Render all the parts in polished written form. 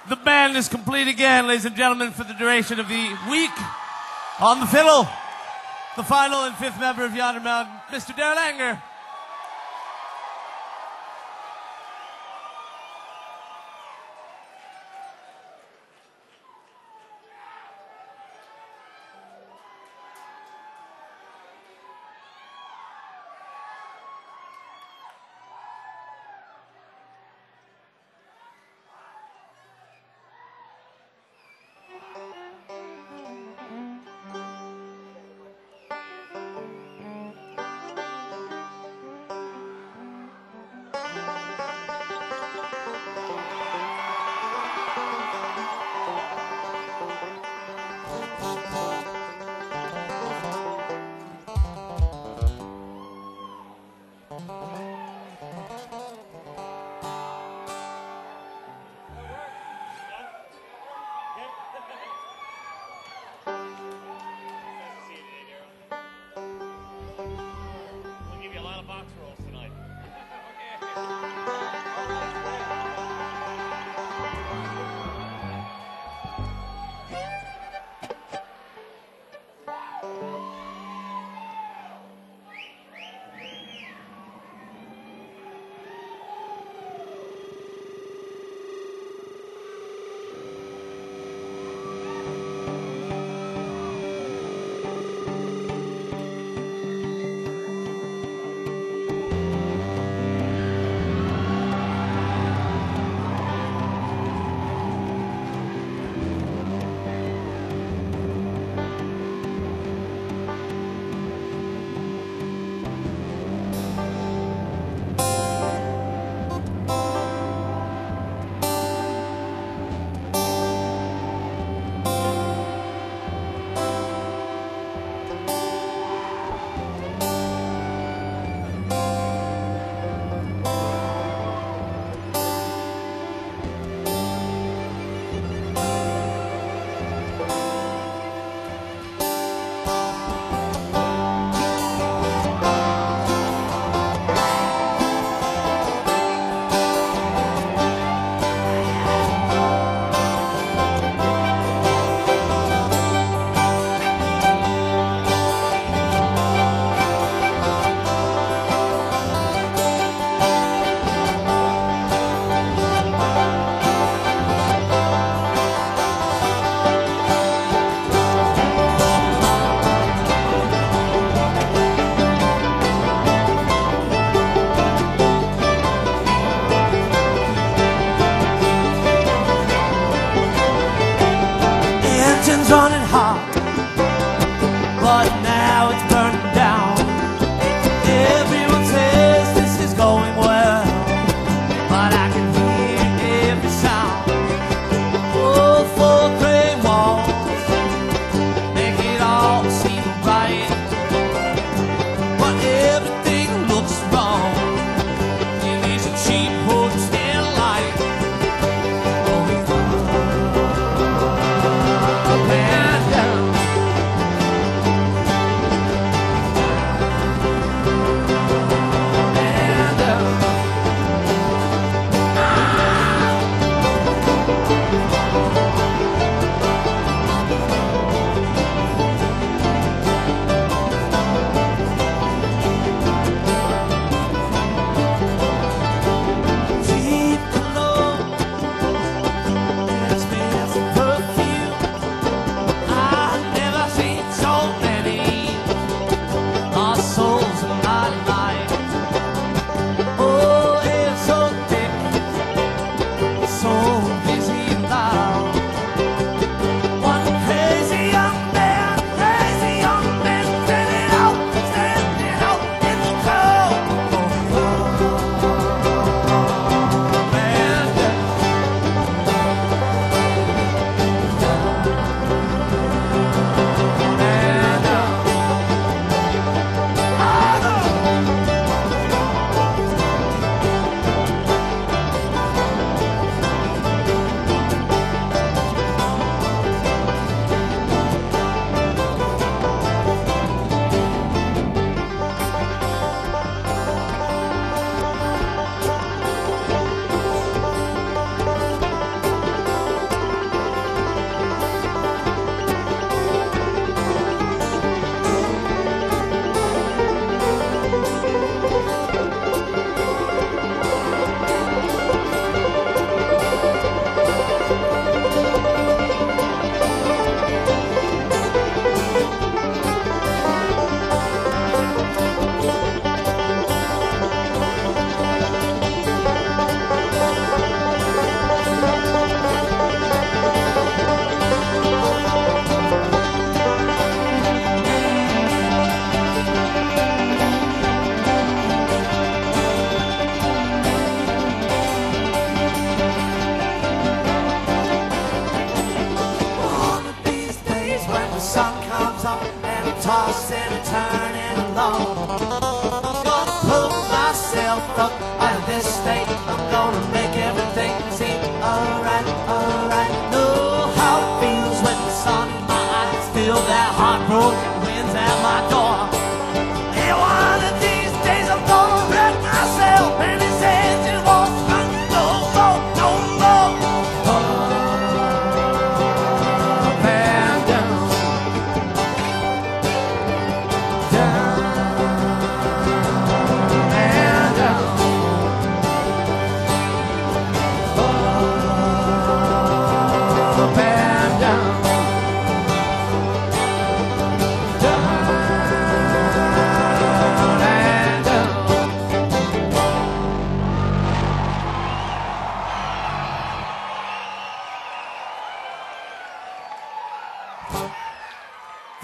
The band is complete again, ladies and gentlemen, for the duration of the week. On the fiddle, the final and fifth member of Yonder Mountain, Mr. Daryl Anger.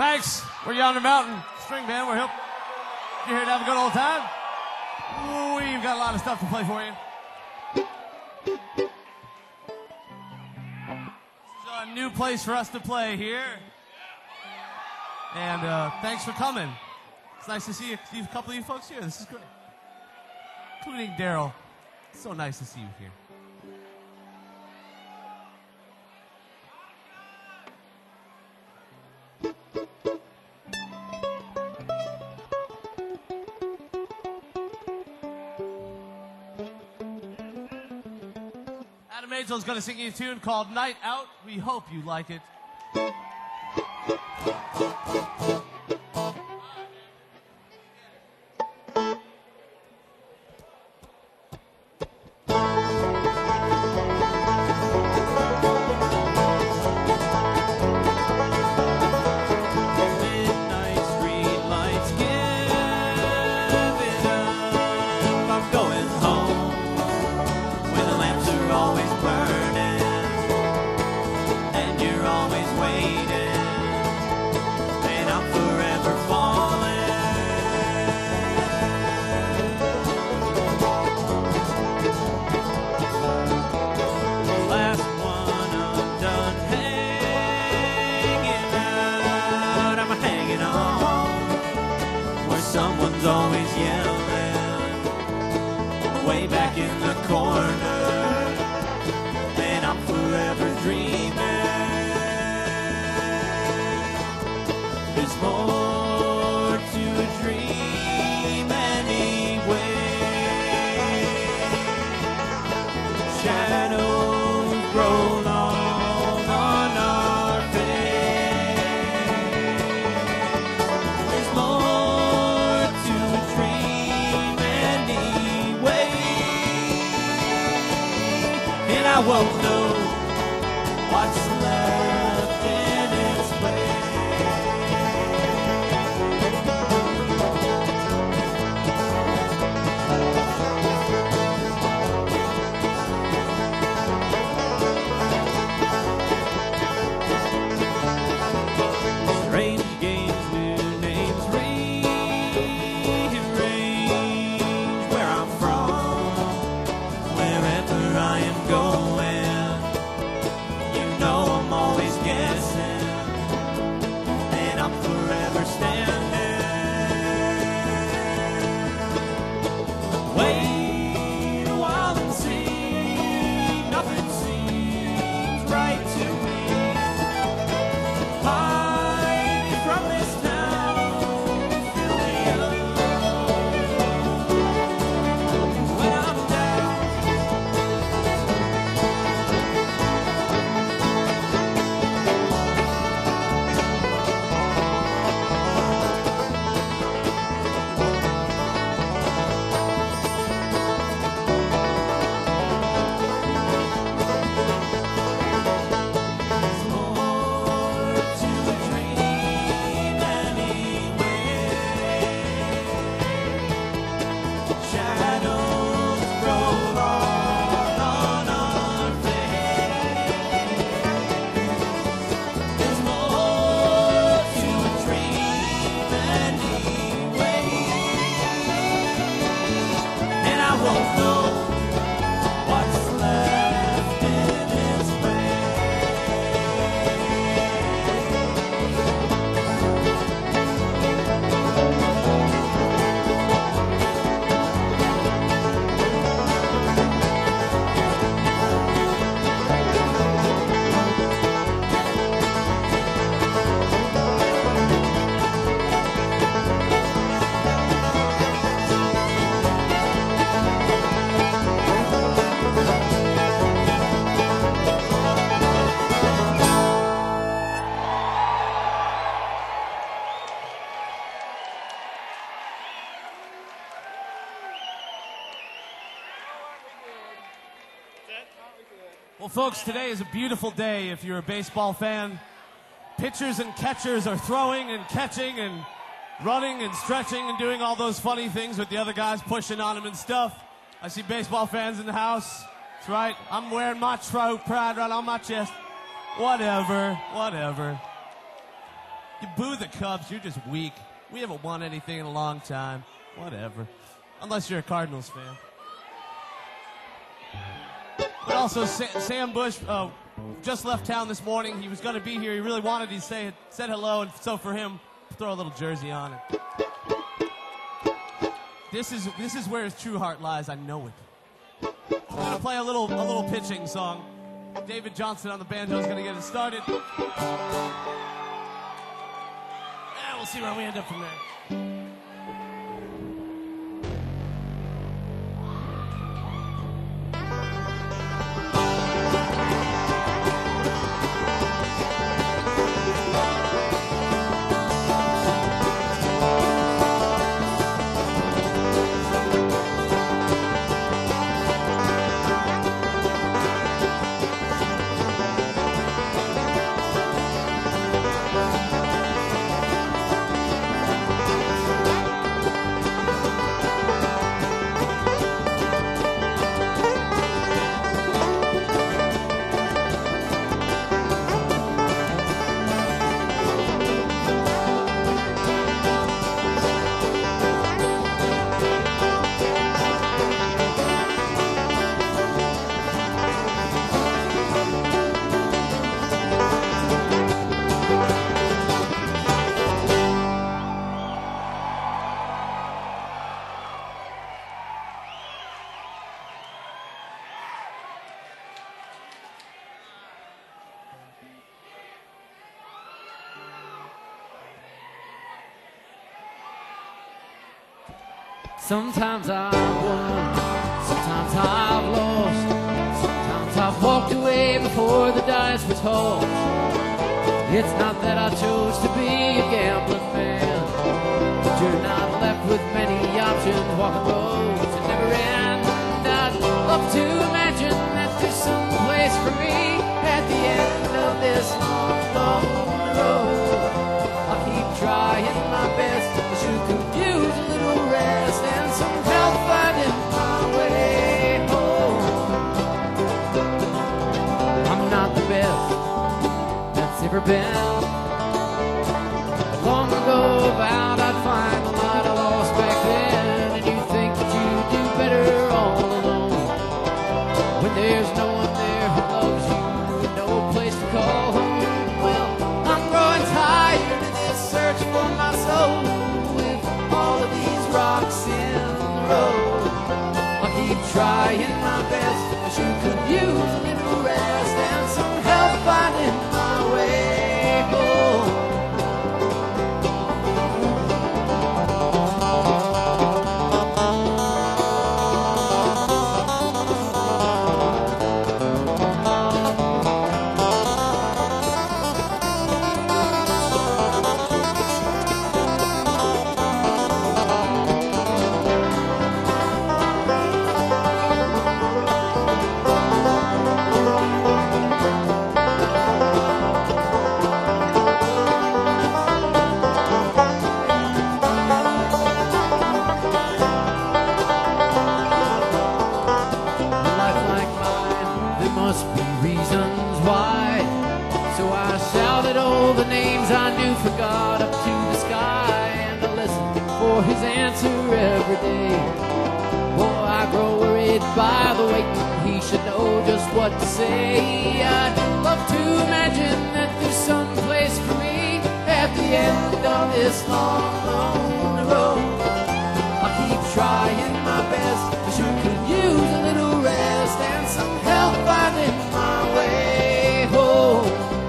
Thanks. We're Yonder Mountain String Band. We're here to have a good old time. We've got a lot of stuff to play for you. This is a new place for us to play here. And thanks for coming. It's nice to see a couple of you folks here. This is great. Including Daryl. It's so nice to see you here. Adam Angel's going to sing you a tune called Night Out. We hope you like it. Someone's always yelling way back in the corner, and I'm forever dreaming. There's more to a dream anyway. Shadows grow long on our face. There's more to a dream anyway, and I won't know what's left in its way. Strange games, new names, rearrange where I'm from, wherever I am going. You know I'm always guessing, and I'm forever standing. Wait a while and see, nothing seems right to me. Hide from this town, fill me up when I'm down. There's more to a dream anyway. Shadows grow long on our face. There's more to a dream anyway, and I won't know what's left in its way. Well, folks, today is a beautiful day if you're a baseball fan. Pitchers and catchers are throwing and catching and running and stretching and doing all those funny things with the other guys pushing on them and stuff. I see baseball fans in the house. That's right. I'm wearing my pride right on my chest. Whatever. You boo the Cubs, you're just weak. We haven't won anything in a long time. Whatever. Unless you're a Cardinals fan. But also, Sam Bush just left town this morning. He was going to be here. He really wanted to said hello, and so for him, throw a little jersey on it. This is where his true heart lies. I know it. I'm going to play a little pitching song. David Johnson on the banjo is going to get it started. And we'll see where we end up from there. Sometimes I've won, sometimes I've lost, sometimes I've walked away before the dice was tossed. It's not that I chose to be a gambling man, but you're not left with many options, walking roads that never end. I'd love to imagine that there's some place for me at the end of this long, long road. I'll keep trying my best, but you could use a little rest and some help finding my way home. I'm not the best that's ever been, but long ago vowed I'd find the light I lost back then. And you think that you do better all alone, when there's no one there who loves you and no place to call home. Well, I'm growing tired of this search for my soul, with all of these rocks in the road. I'll keep trying my best, but you could use a little rest and some help finding my way home. His answer every day. Boy, I grow worried by the waiting. He should know just what to say. I'd love to imagine that there's some place for me at the end of this long, lonely road. I'll keep trying my best, but you could use a little rest and some help finding my way home.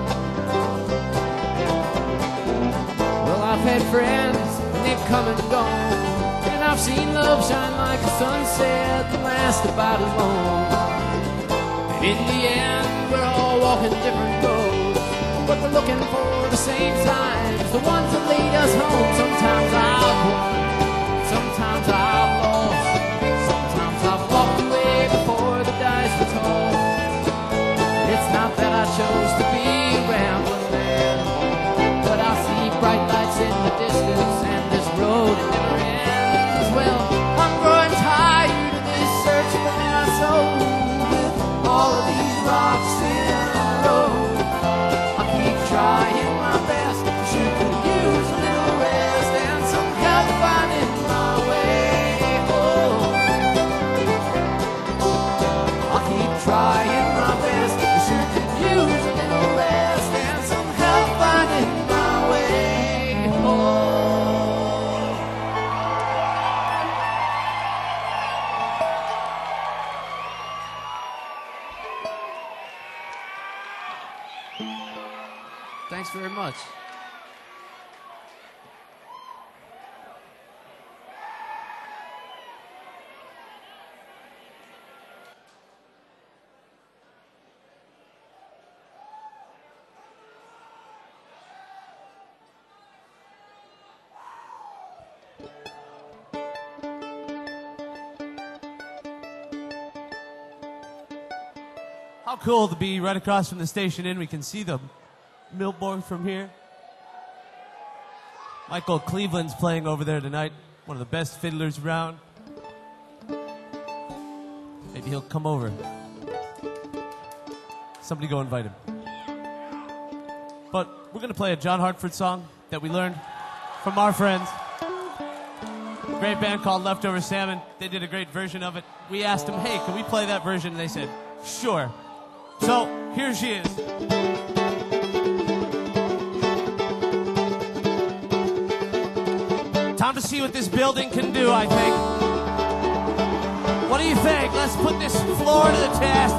Well, I've had friends, they've come and gone, and I've seen love shine like a sunset and last about as long. And in the end, we're all walking different roads, but we're looking for the same signs, the ones that lead us home. Sometimes I've won, sometimes I've lost, sometimes I've walked away before the dice were tossed. It's not that I chose to be a rambling man, but I see bright lights in the distance, and this road it never ends. Well, I'm growing tired of this search for my soul, with all of these rocks in the road. I keep trying my best, but you could trying my best. I sure could use a little rest and some help finding my way home. Thanks very much. How cool to be right across from the station inn. We can see the Millboard from here. Michael Cleveland's playing over there tonight. One of the best fiddlers around. Maybe he'll come over. Somebody go invite him. But we're going to play a John Hartford song that we learned from our friends. A great band called Leftover Salmon. They did a great version of it. We asked them, hey, can we play that version? And they said, sure. So, here she is. Time to see what this building can do, I think. What do you think? Let's put this floor to the test.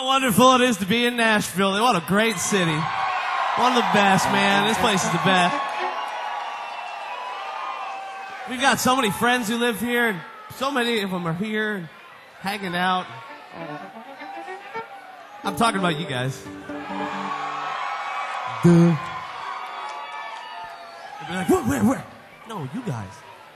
How wonderful it is to be in Nashville. What a great city. One of the best, man. This place is the best. We've got so many friends who live here, and so many of them are here and hanging out. I'm talking about you guys. They'll be like, where? No, you guys.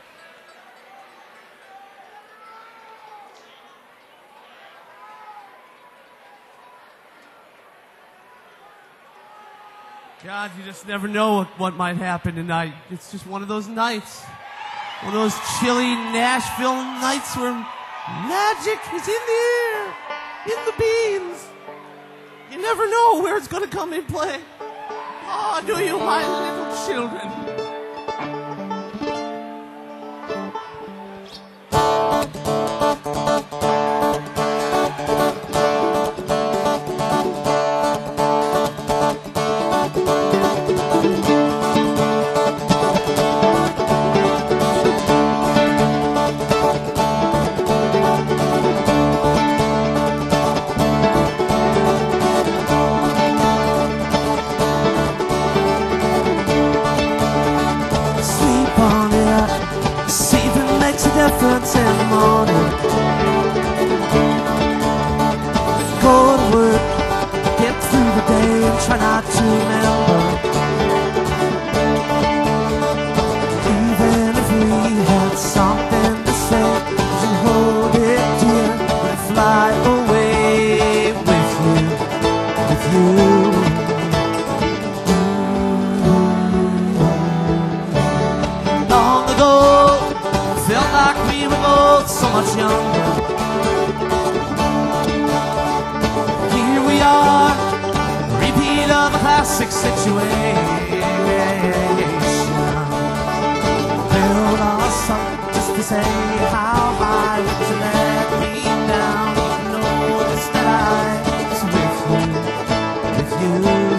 God, you just never know what might happen tonight. It's just one of those nights. One of those chilly Nashville nights where magic is in the air, in the beans. You never know where it's going to come in play. Oh, do you, my little children? Difference in the morning. Go to work, get through the day and try not to remember. Even if we had something to say, you hold it dear and fly away with you. Long ago, felt like we were both so much younger. Here we are, repeat of a classic situation. Build us up just to say how high would you let me down. Notice that I was with you.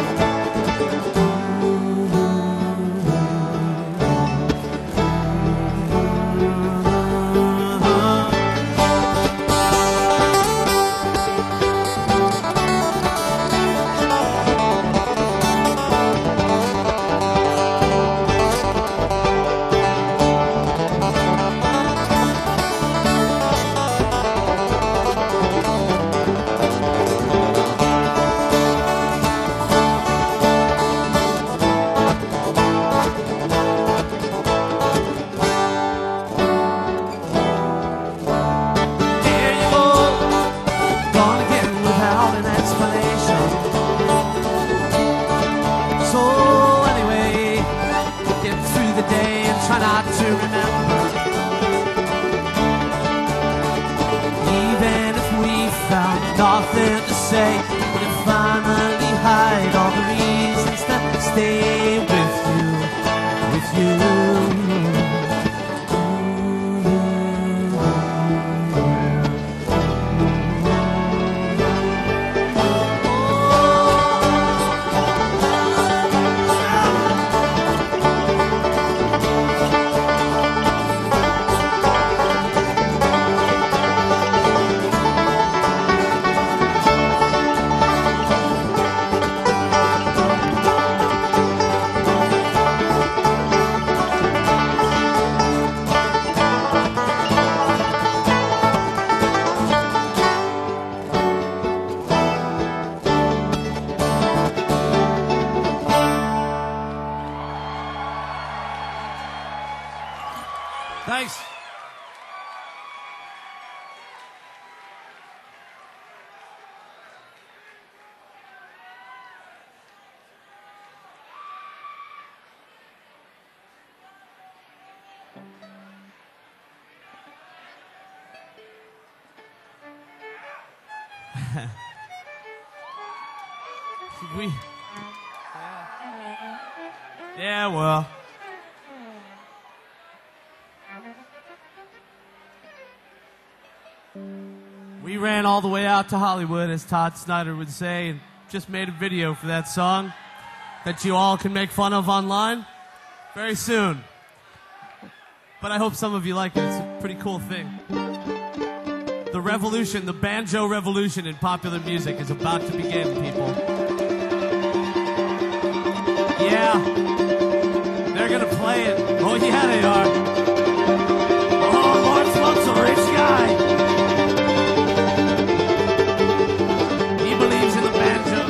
Nothing to say, but if finally hide all the reasons that stay with you. Thanks. Yeah, well. We ran all the way out to Hollywood, as Todd Snyder would say, and just made a video for that song that you all can make fun of online very soon. But I hope some of you like it. It's a pretty cool thing. The revolution, the banjo revolution in popular music is about to begin, people. Yeah. They're gonna play it. Oh, yeah, they are. Oh, Lord Float's a rich guy. He believes in the banjo.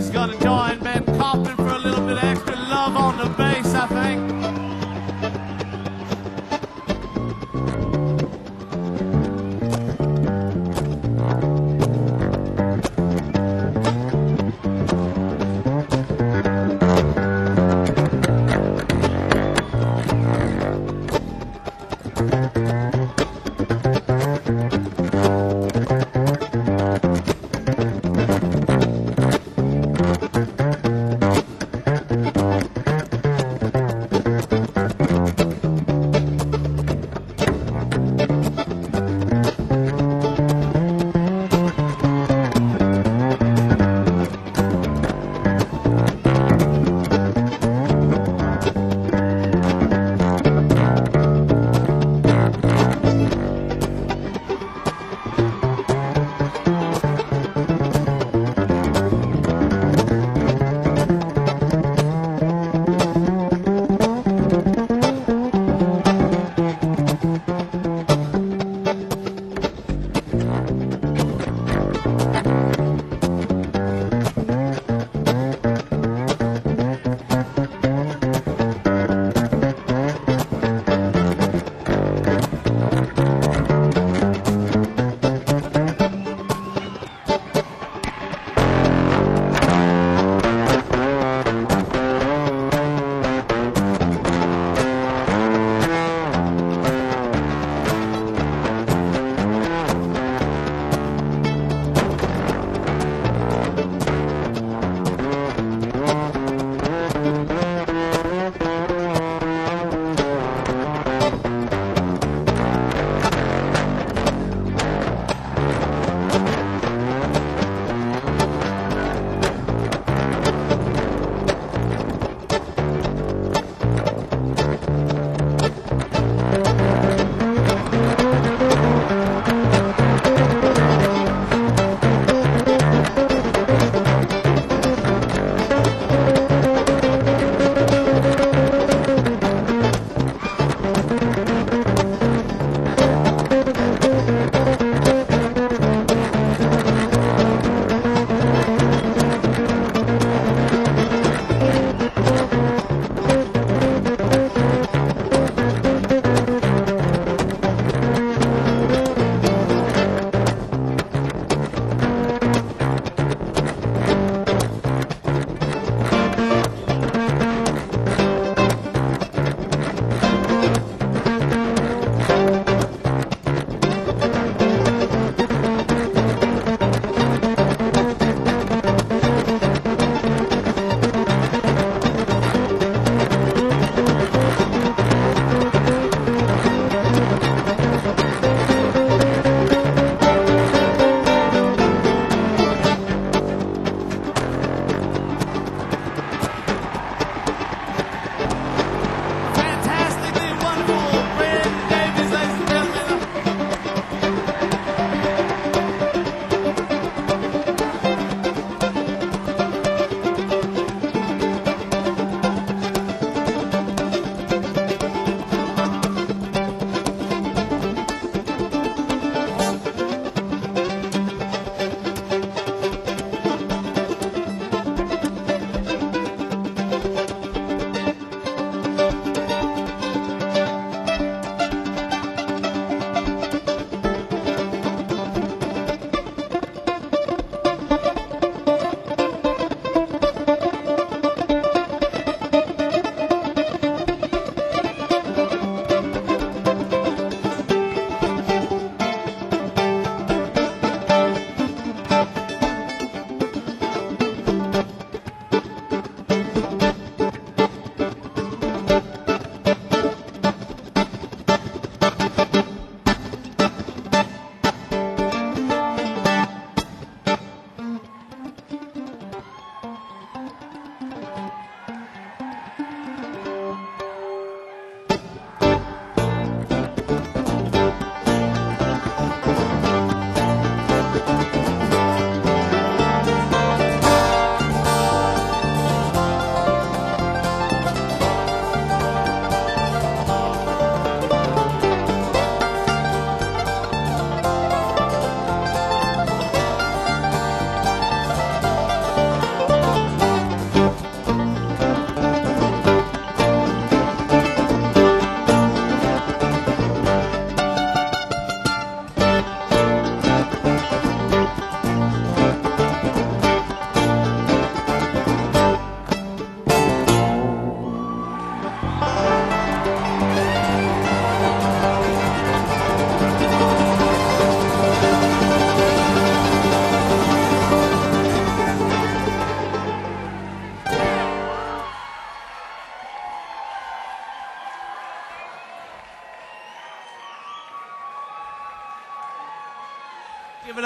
He's gonna join Ben Kaufman for a little bit of extra love on the bass, I think.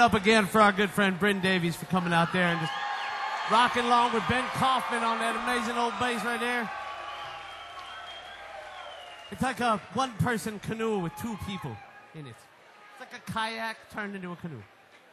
up again for our good friend Bryn Davies for coming out there and just rocking along with Ben Kaufman on that amazing old bass right there. It's like a one-person canoe with two people in it. It's like a kayak turned into a canoe.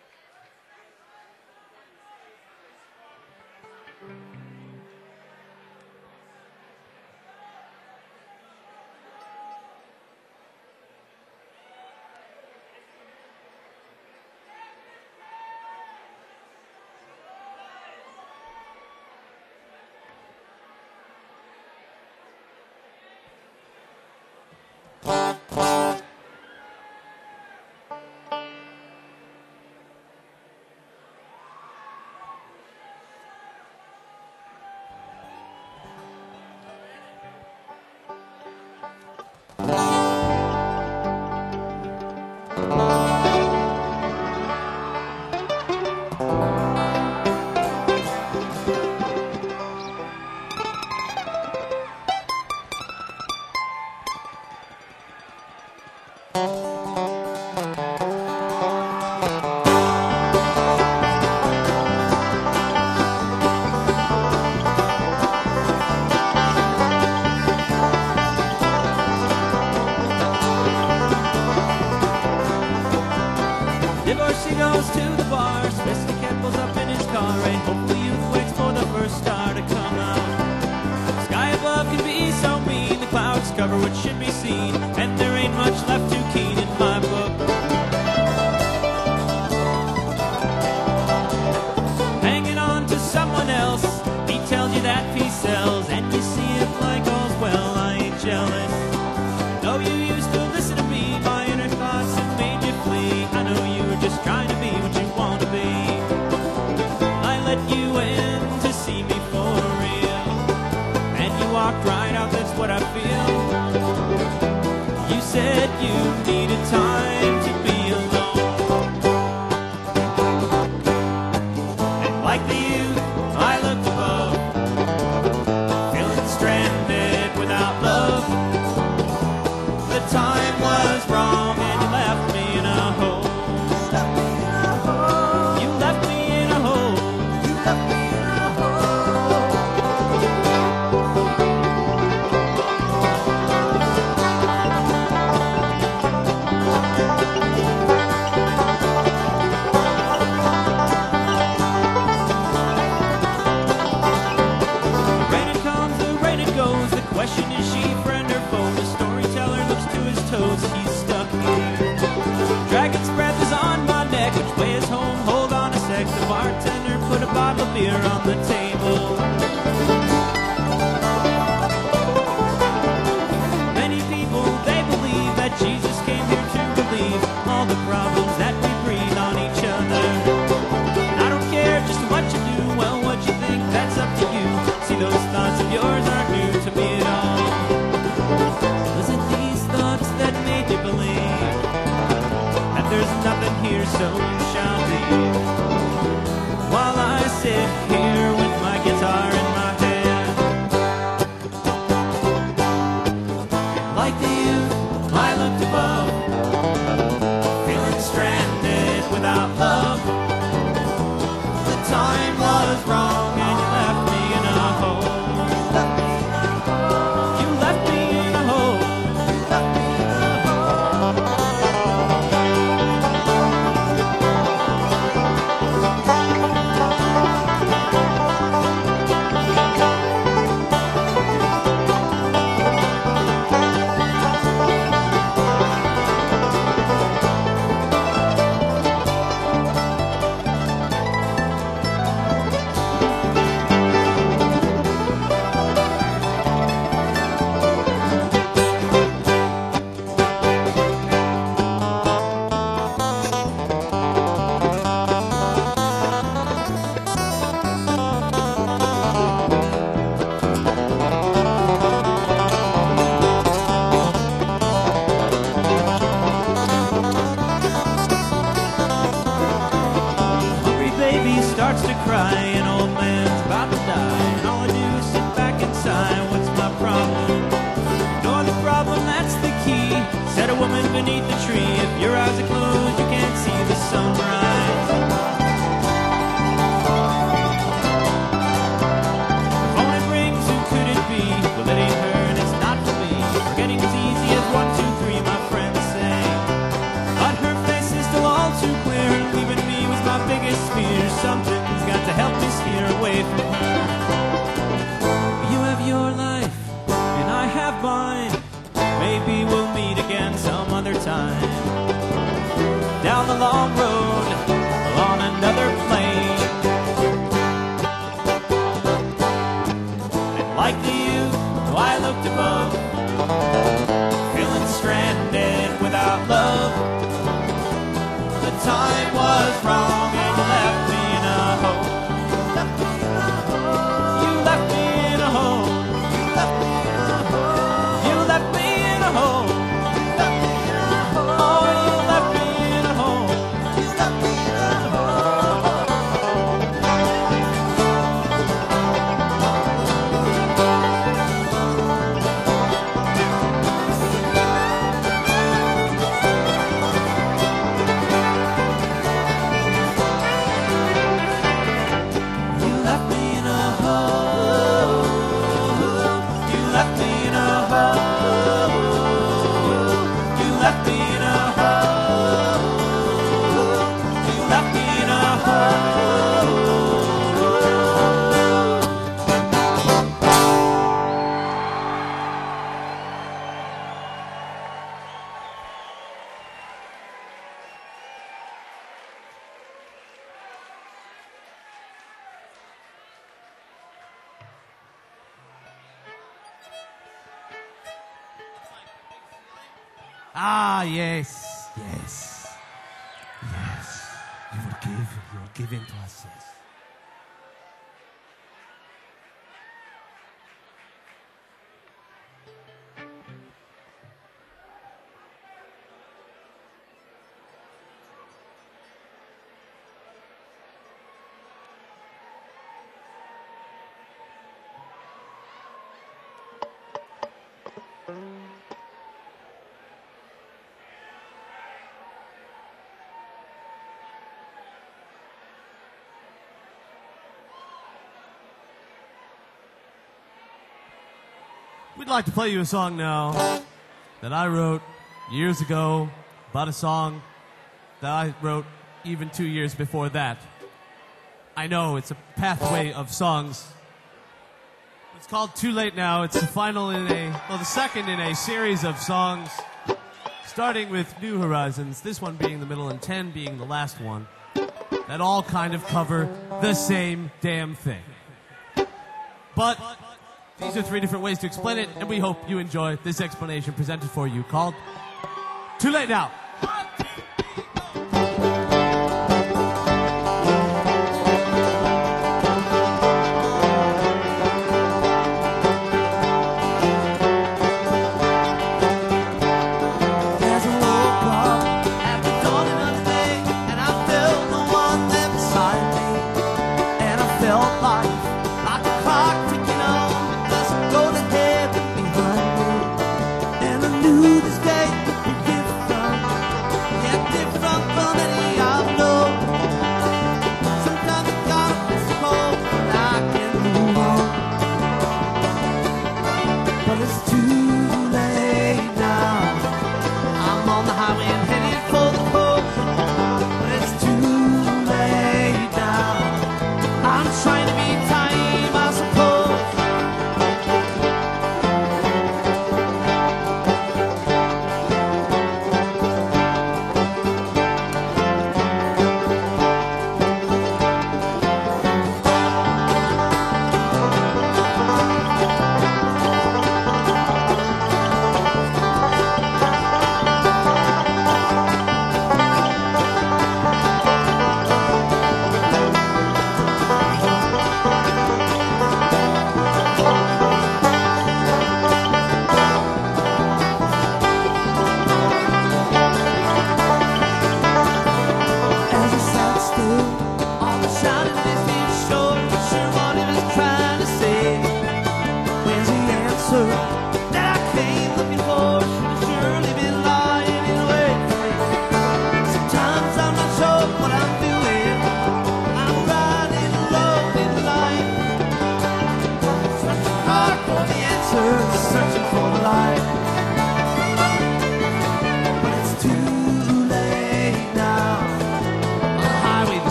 Divorcee goes to the bar, Mr. Campbell's up in his car, and hopefully youth waits for the first star to come out. Sky above can be so mean, the clouds cover what should be seen, and there ain't much left too keen in my book. Hanging on to someone else, he tells you that he sells, and you see it like all's well. I ain't jealous. No, you used to listen to me, my inner thoughts have made you flee. I know you were just trying to be what you want to be. I let you in to see me for real, and you walked right out, that's what I feel. You said you needed time to be alone, and like the youth I looked above, feeling stranded without love. The time was wrong and you left me in a hole. You left me in a hole. You left me in a hole. Rain it comes, the rain it goes. The question is she friend or foe? The storyteller looks to his toes, he's stuck here. Dragon's breath is on my neck, which way is home? Hold on a sec, the bartender put a bottle of beer on the table. Many people, they believe that Jesus came here to relieve all the problems that we breathe on each other. I don't care just what you do, well, what you think, that's up to you. See, those thoughts of yours aren't new to me at all. Was it these thoughts that made you believe that there's nothing here, so you shall leave? While I sit here with my guitar in my hand, like the youth I looked above, feeling stranded without love. The time was wrong and you left me in a hole. You left me in a hole. Hungry baby starts to cry, an old man's about to die, and all I do is sit back and sigh. What's my problem? No other problem, that's the key. Said a woman beneath the tree, if your eyes are closed, you can't see the sunrise. like the youth who I looked above, feeling stranded without love. The time was wrong and you left me in a hole. You left me in a hole. You left me in a hole. Oh, you left me in a hole. Ah, yes, yes, yes. You will give in to us, yes. We'd like to play you a song now that I wrote years ago about a song that I wrote even 2 years before that. I know, it's a pathway of songs. It's called Too Late Now. It's the second in a series of songs, starting with New Horizons, this one being the middle and 10 being the last one, that all kind of cover the same damn thing. But these are 3 different ways to explain it, and we hope you enjoy this explanation presented for you called Too Late Now.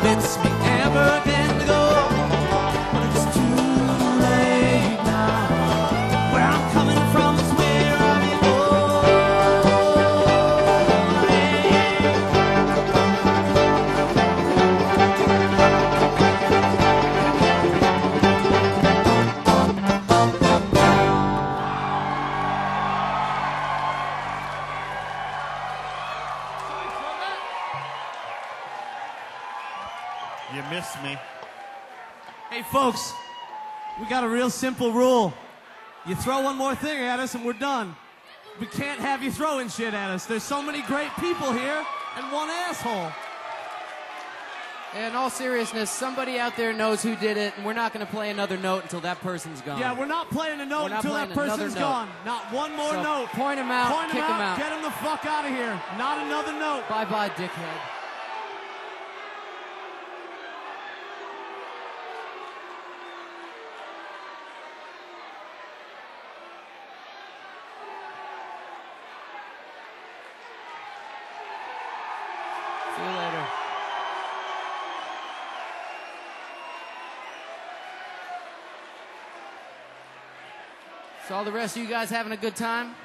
lets me never again to go. But it's too late now. Where I'm coming from is where I belong. You missed me. Hey, folks, we got a real simple rule. You throw one more thing at us and we're done. We can't have you throwing shit at us. There's so many great people here and one asshole. In all seriousness, somebody out there knows who did it, and we're not going to play another note until that person's gone. Yeah, we're not playing a note We're not until that playing person's another gone. Not one more So note. point 'em out, Point 'em kick 'em out. Get him the fuck out of here. Not another note. Bye-bye, dickhead. See you later. So all the rest of you guys having a good time?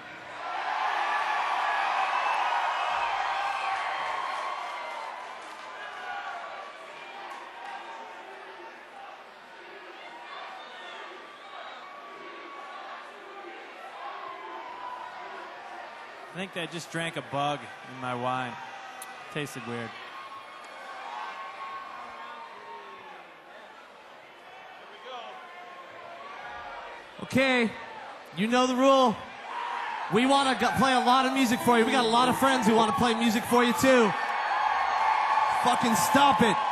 I think I just drank a bug in my wine. Tasted weird. Okay, you know the rule. We want to play a lot of music for you. We got a lot of friends who want to play music for you too. Fucking stop it.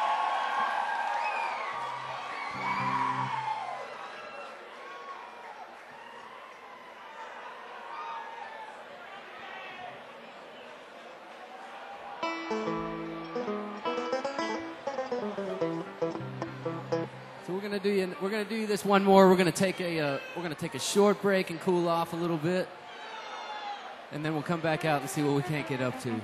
So we're gonna do this one more. We're gonna take a short break and cool off a little bit, and then we'll come back out and see what we can't get up to.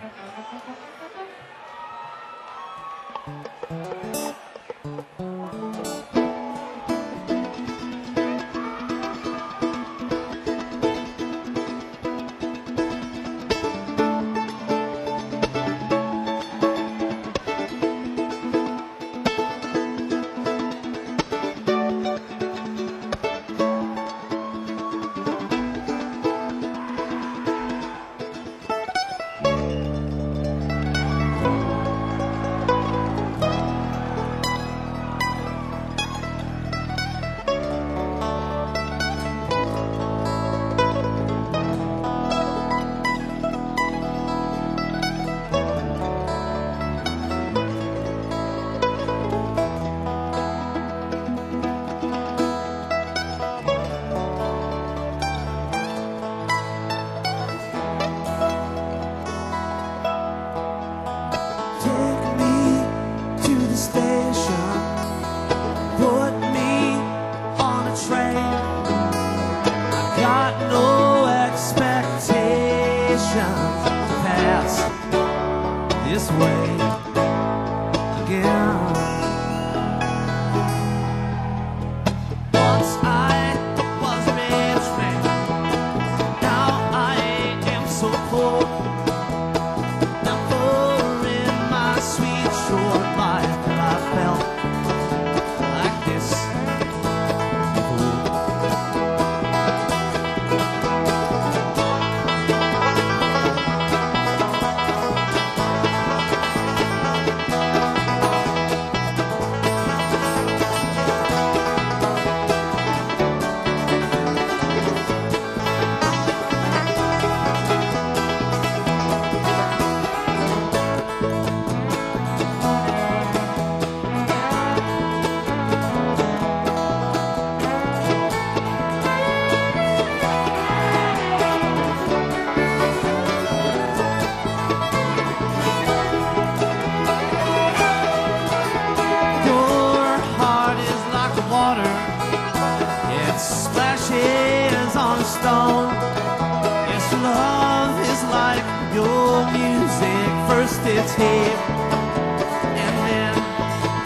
this way again. Once I was rich man, now I am so poor. Now for in my sweet short life I felt like this before. Your heart is like the water, it splashes on a stone. Yes, love is like your music. First it's here, and then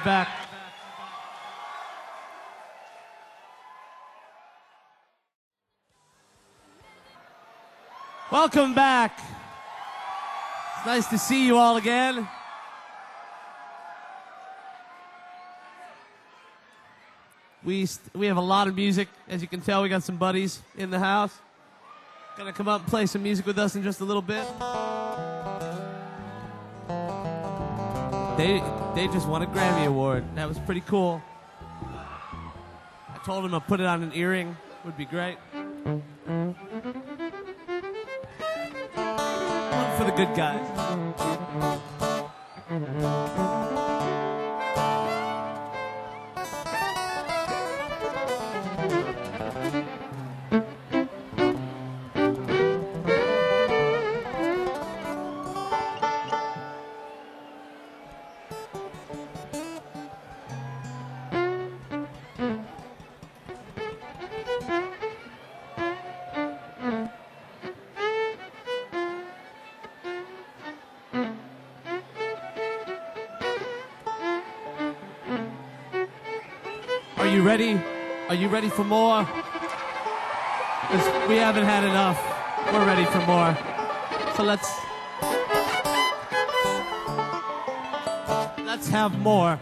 right back. Welcome back. It's nice to see you all again. We have a lot of music. As you can tell, we got some buddies in the house. Gonna come up and play some music with us in just a little bit. They just won a Grammy Award. That was pretty cool. I told them I'd put it on an earring. Would be great. One for the good guys. Are you ready? Are you ready for more? 'Cause we haven't had enough. We're ready for more. So let's have more.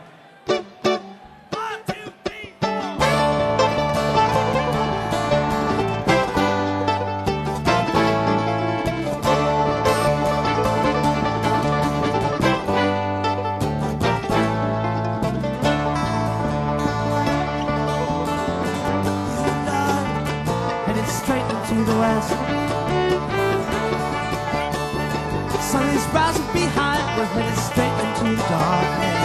Sun is rising behind, we're headed straight into the darkness.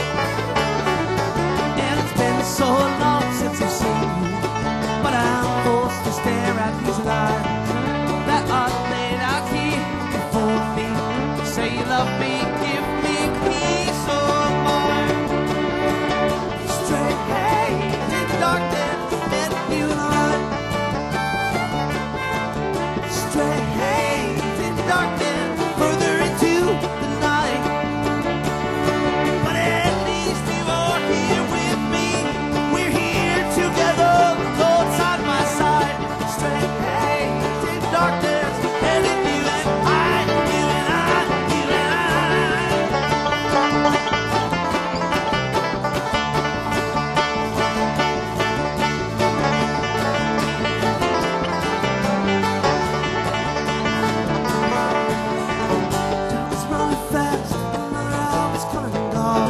And it's been so long since I've seen you, but I'm forced to stare at these lines that are laid out here before me. Say you love me, give me peace or more. Straight hate in darkness, and you and I. Straight hate in darkness, further into the night. But at least you are here with me. We're here together, Lord, side by side. Straight hate in darkness, and in you and I, you and I, you and I. It's running fast, and my hour is coming and gone.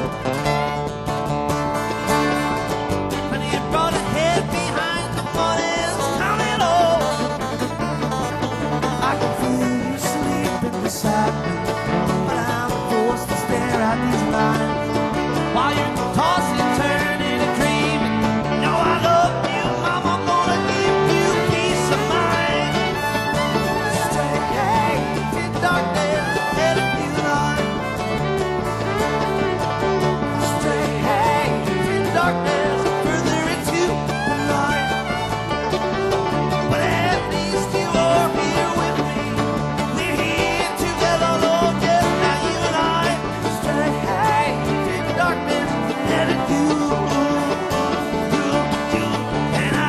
And you brought ahead behind, the morning's coming on. I can feel you sleeping beside me, but I'm forced to stare at these lines while you're tossing, turning, and dreaming. You know I love you, Mama, I'm gonna give you peace of mind. Straight hate in darkness, headed you on. Straight hate in darkness, further into the night. But at least you are here with me. We're here together, Lord, yes, now you and I. Straight hate in darkness, headed you and I.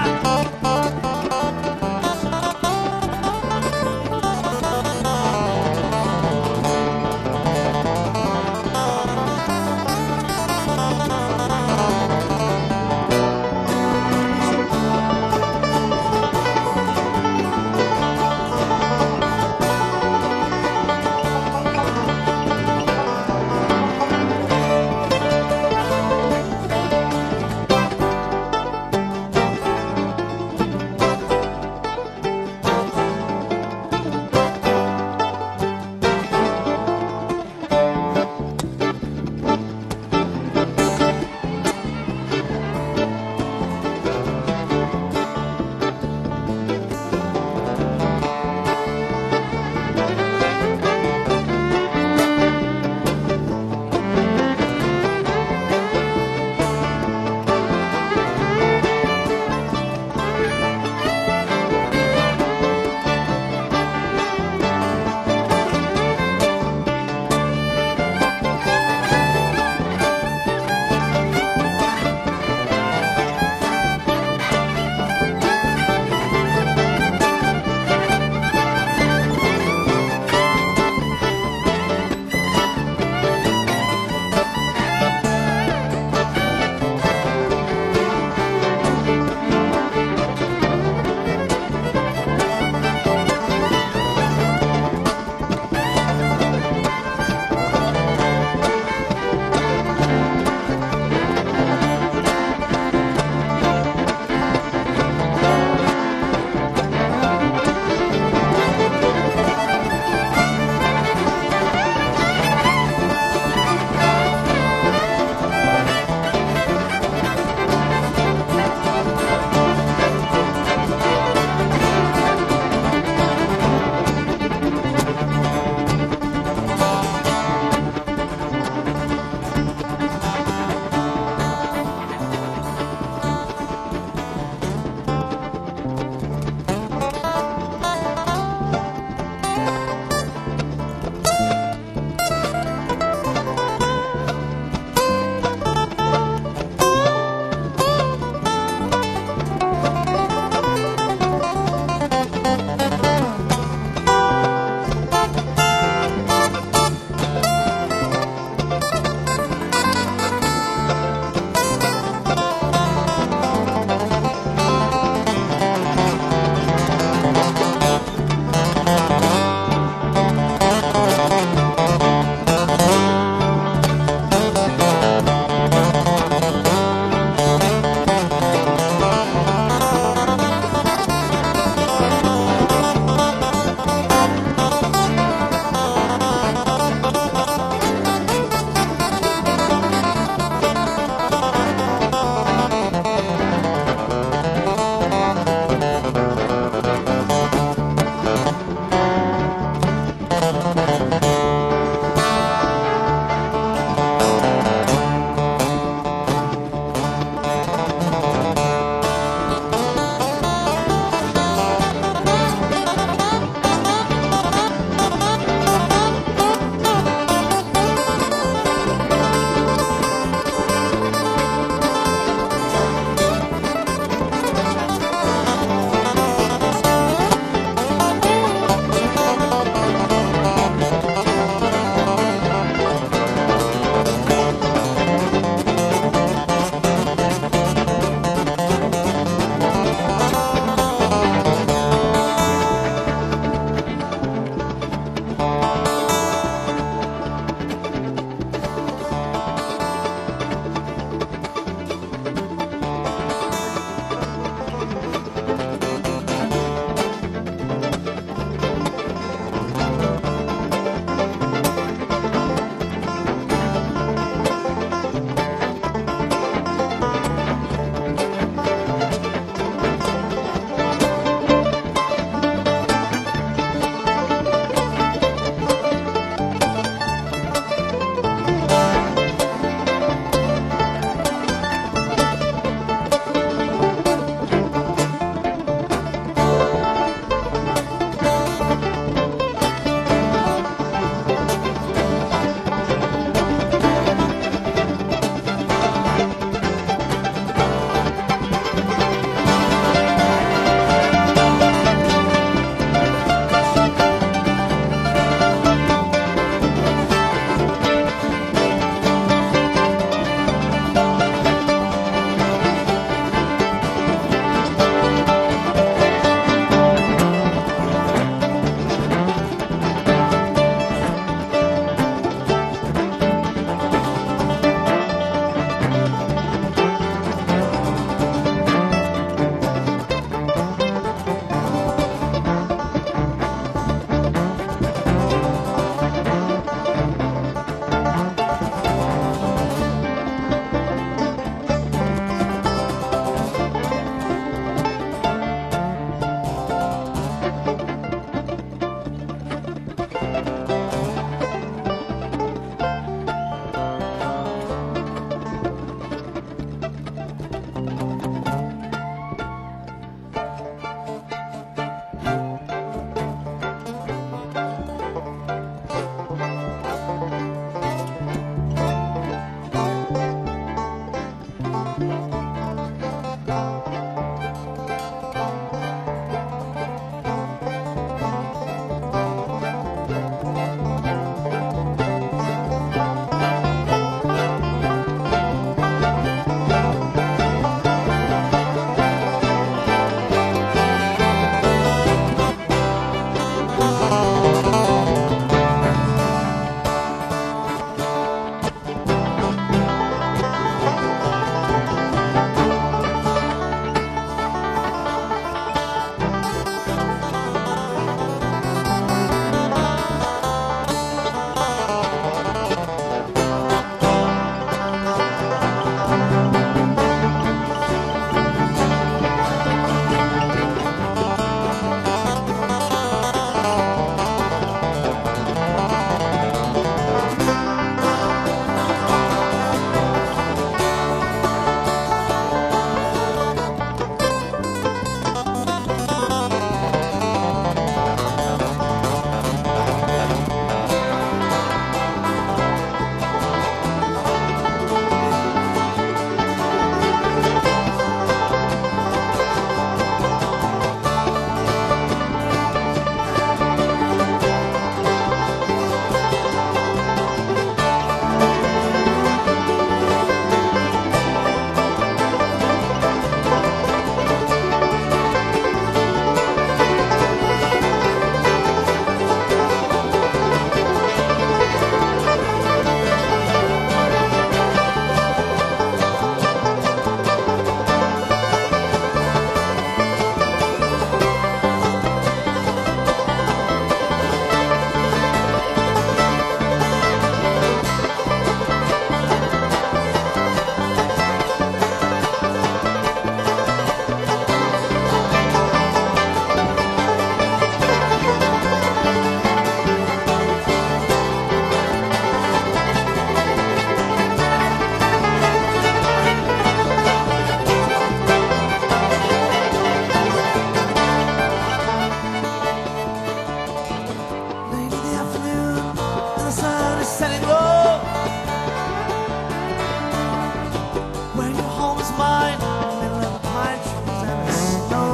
was mine, in the middle of the pine trees and the snow.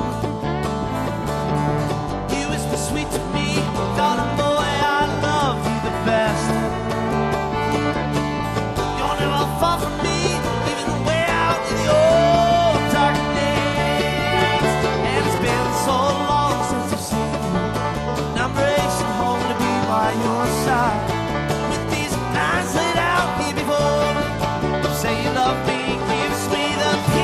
You whisper sweet to me, darling boy, I love you the best. You're never far from me, even way out in the old darkness. And it's been so long since I've seen you, and I'm racing home to be by your side. With these lines laid out here before me, you say you love me, gives me the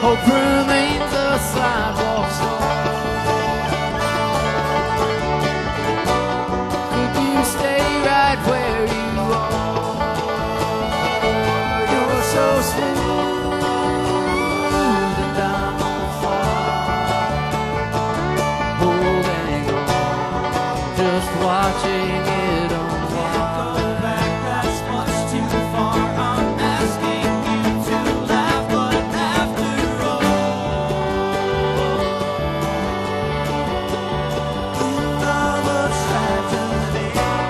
Hope remains a sidewalk song. Could you stay right where you are? You're so smooth and I'm on fire. Holding on, just watching it unwind. Go back, that's much too far. I'm asking you to laugh, but after all, another tragedy.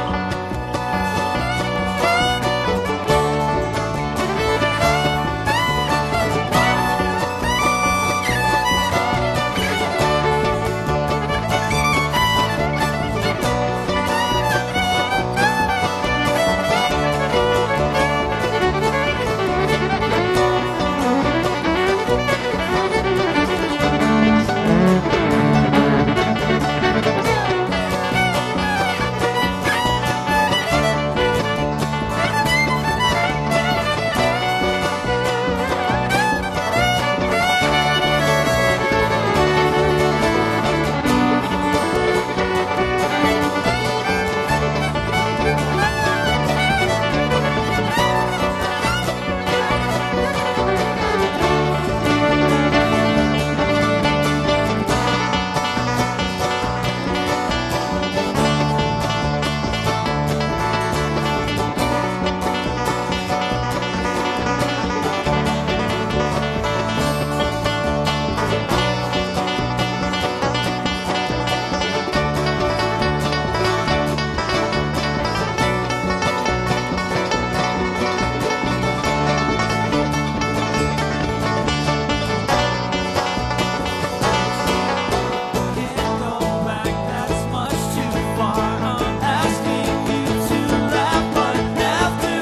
Can't go back, that's much too far. I'm asking you to laugh, but after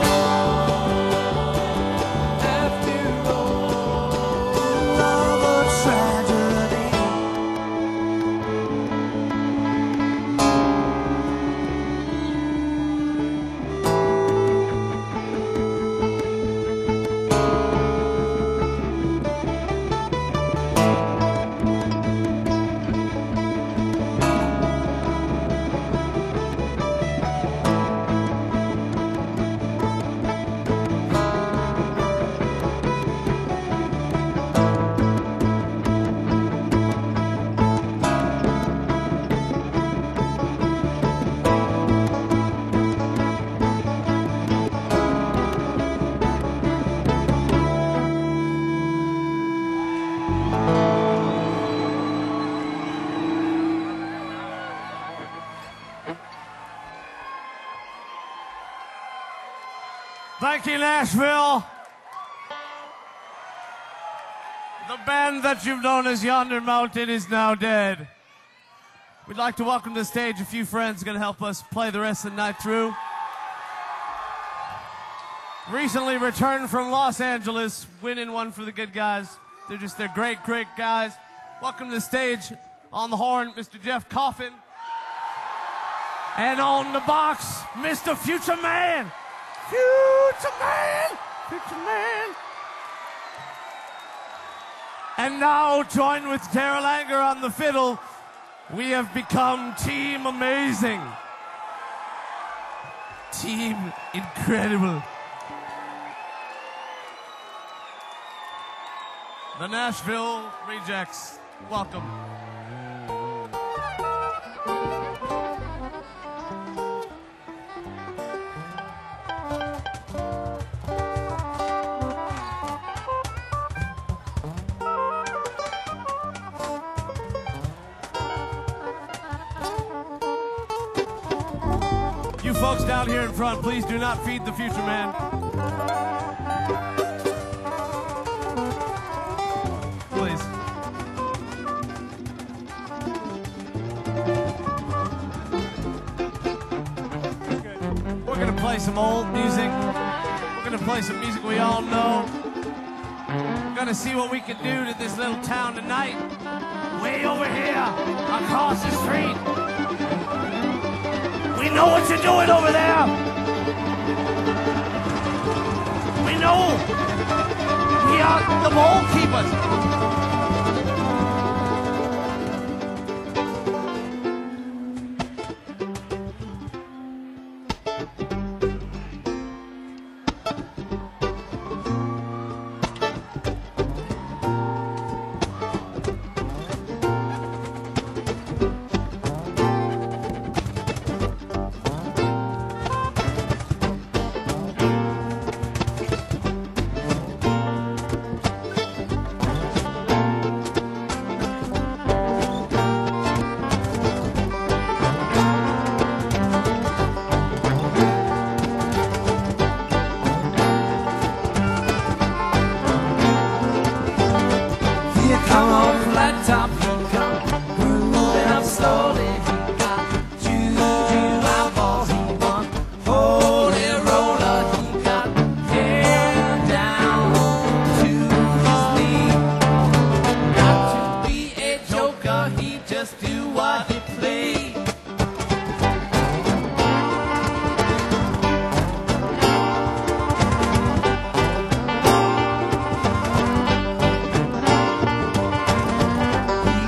all, another tragedy. Thank you, Nashville. The band that you've known as Yonder Mountain is now dead. We'd like to welcome to the stage a few friends going to help us play the rest of the night through. Recently returned from Los Angeles, winning one for the good guys. They're great, great guys. Welcome to the stage on the horn, Mr. Jeff Coffin. And on the box, Mr. Future Man. Future Man, Future Man. And now, joined with Daryl Anger on the fiddle, we have become Team Amazing. Team Incredible. The Nashville Rejects. Welcome. You folks down here in front, please do not feed the Future Man. Please. We're gonna play some old music. We're gonna play some music we all know. We're gonna see what we can do to this little town tonight. Way over here, across the street. We know what you're doing over there. We know Yeah, the ball keepers. Come on, flat top, he come moving up slowly. He got juju eyeballs, he won holy roller. He got hair down to his knee. Not to be a joker, he just do what he please. He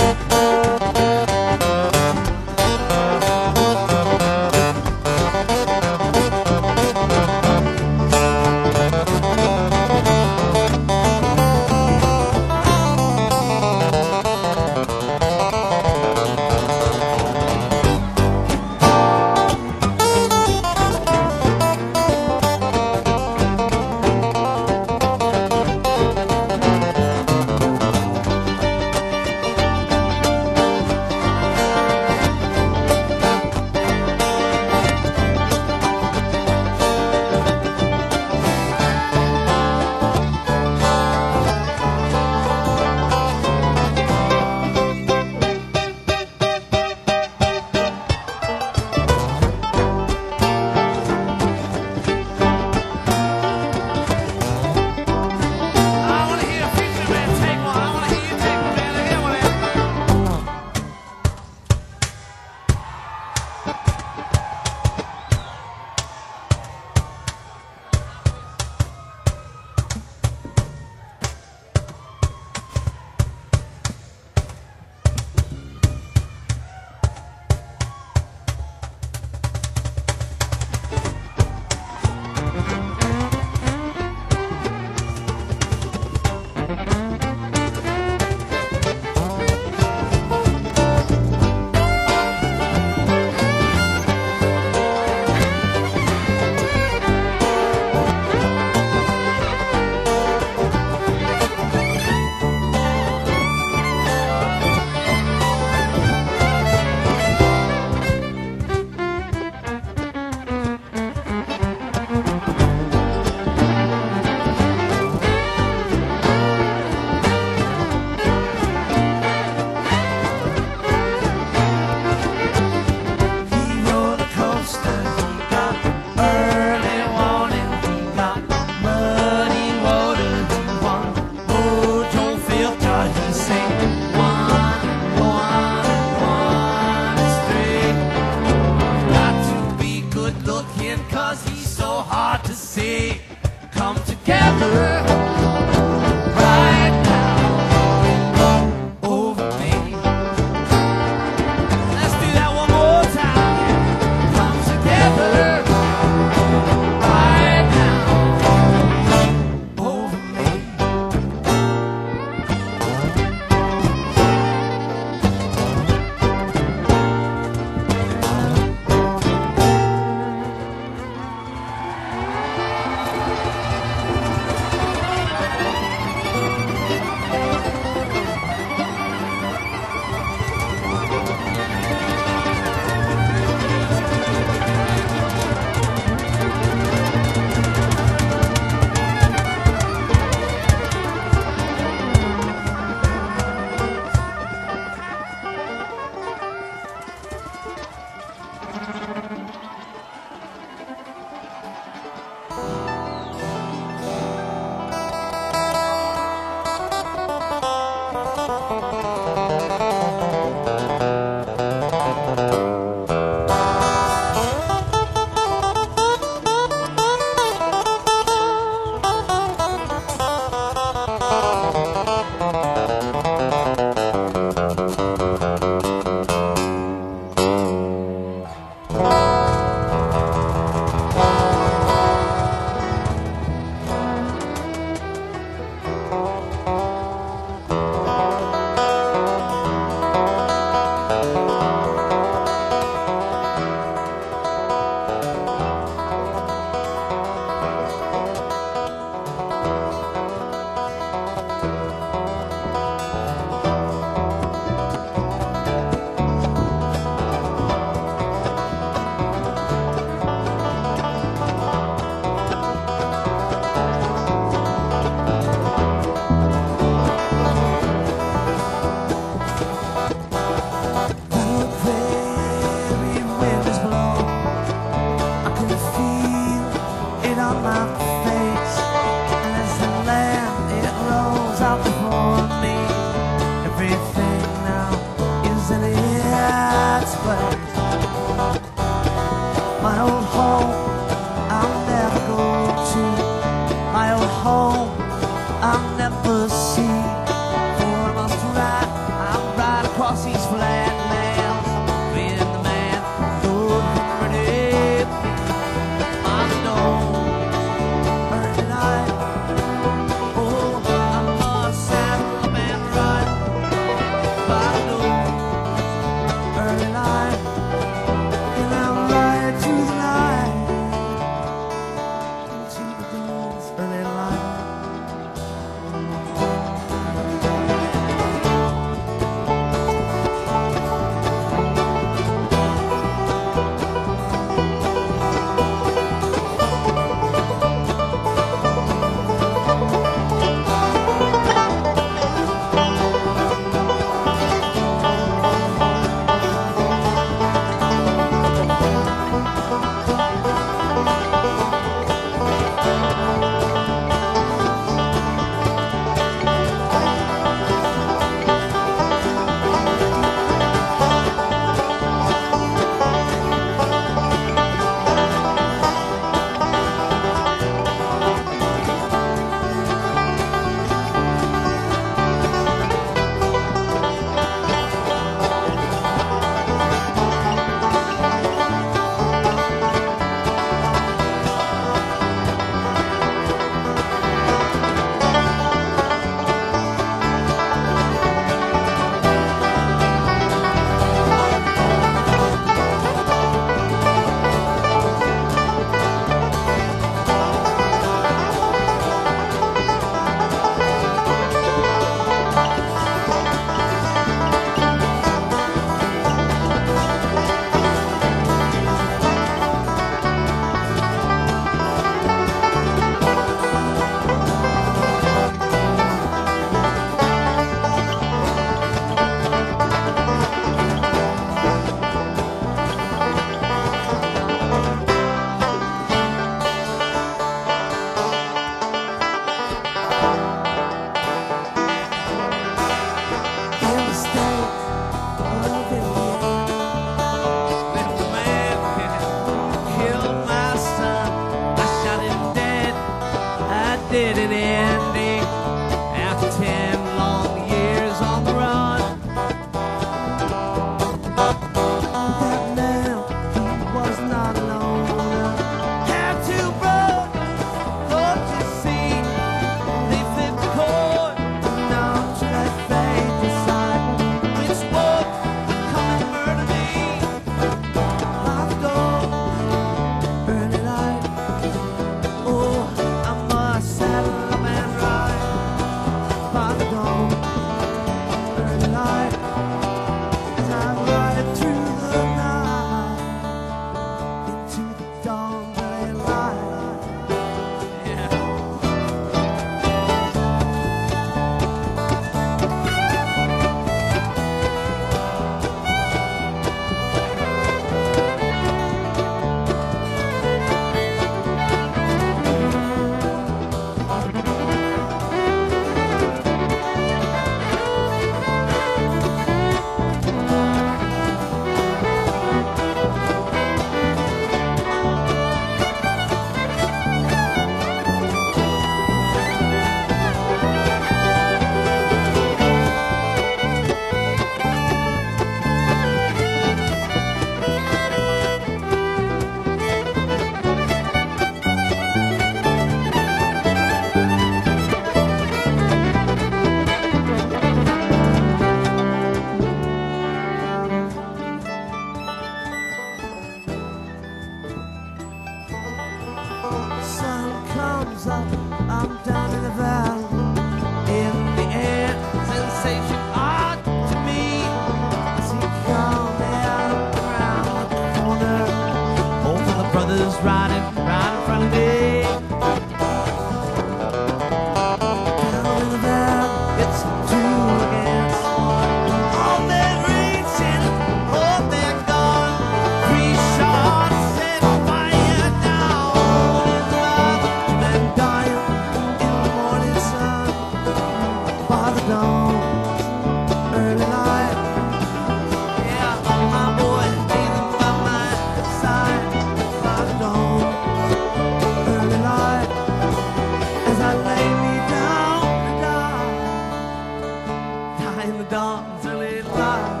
in the dawn's early light.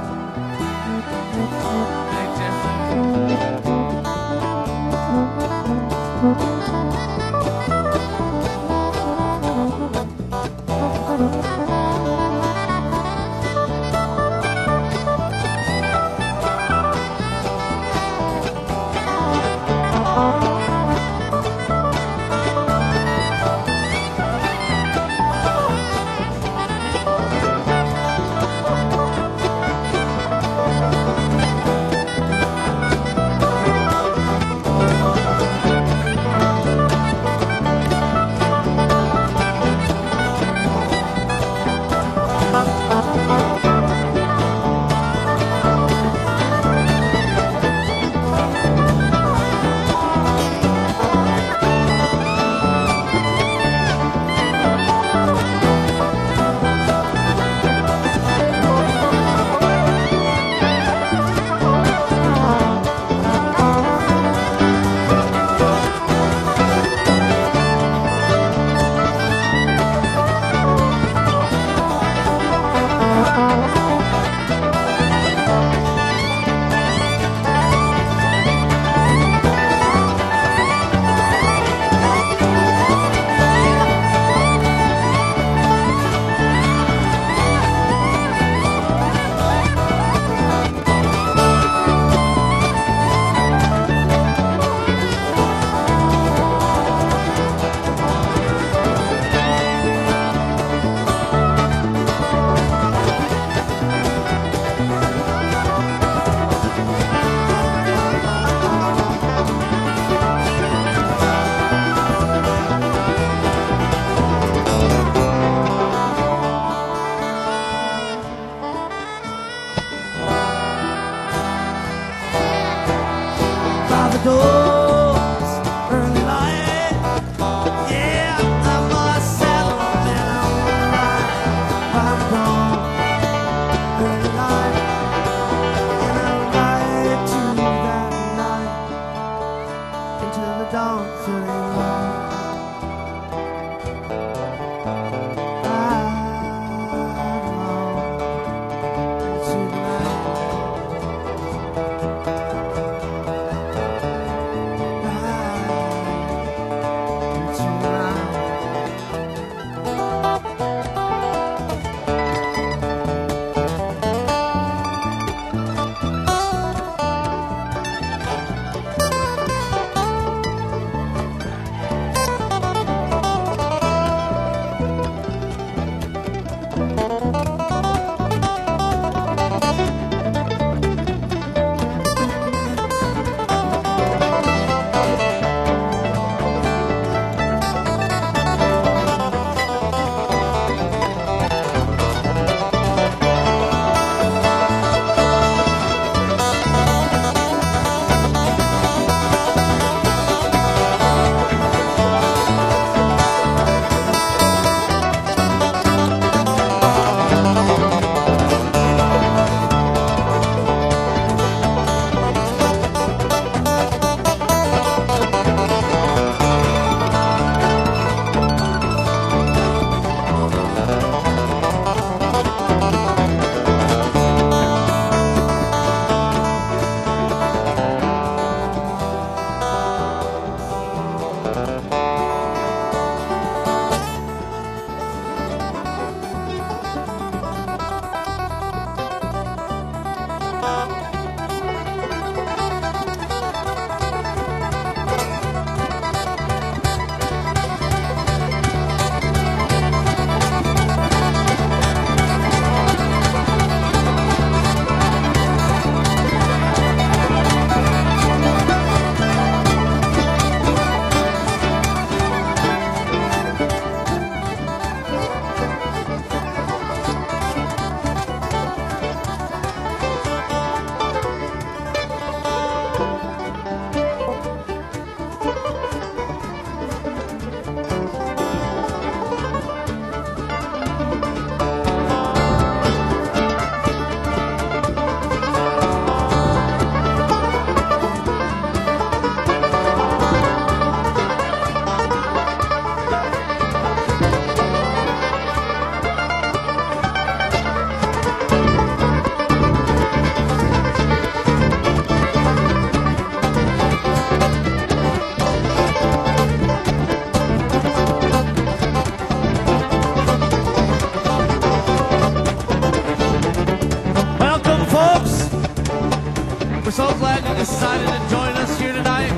Hey, Jesse. decided to join us here tonight.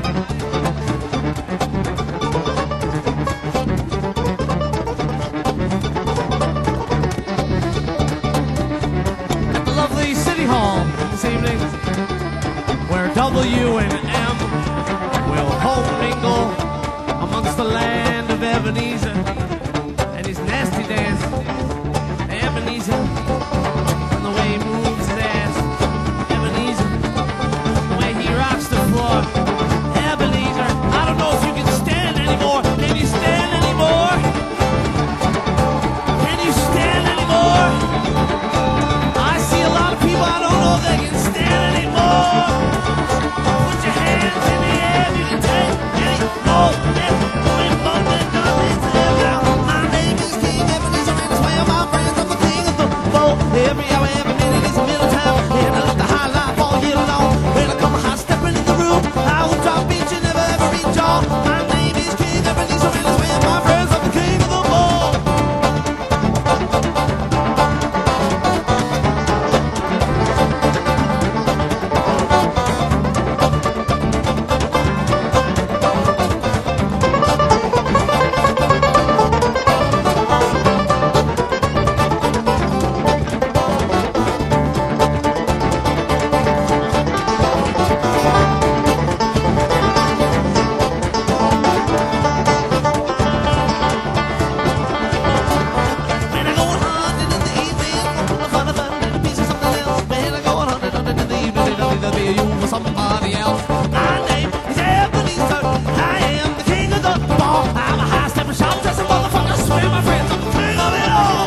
At the lovely City Hall this evening, where W and M will commingle amongst the land of Ebenezer and his nasty dance. Ebenezer, and the way he moves his ass. Ebenezer, the way he rocks the floor. Ebenezer, I don't know if you can stand anymore. Can you stand anymore? Can you stand anymore? I see a lot of people, I don't know if they can stand anymore. Put your hands in the air if you can take any more. My name is King Ebenezer, and it's where my friends are the king of the boat. Every hour, every minute is a middle time, and I let the high life all year long. When I come high stepping in the room, I will drop each and never ever reach all. My name is King Ebenezer, and it's where my friends are the king of the boat. When I go hunting in the evening, I'm finding a piece of something else. When I go hunting in the evening, there'll be you for somebody else. My name is Ebenezer, I am the king of the ball. I'm a high stepper, shot dressing motherfucker. I swear, my friends, I'm the king of it all.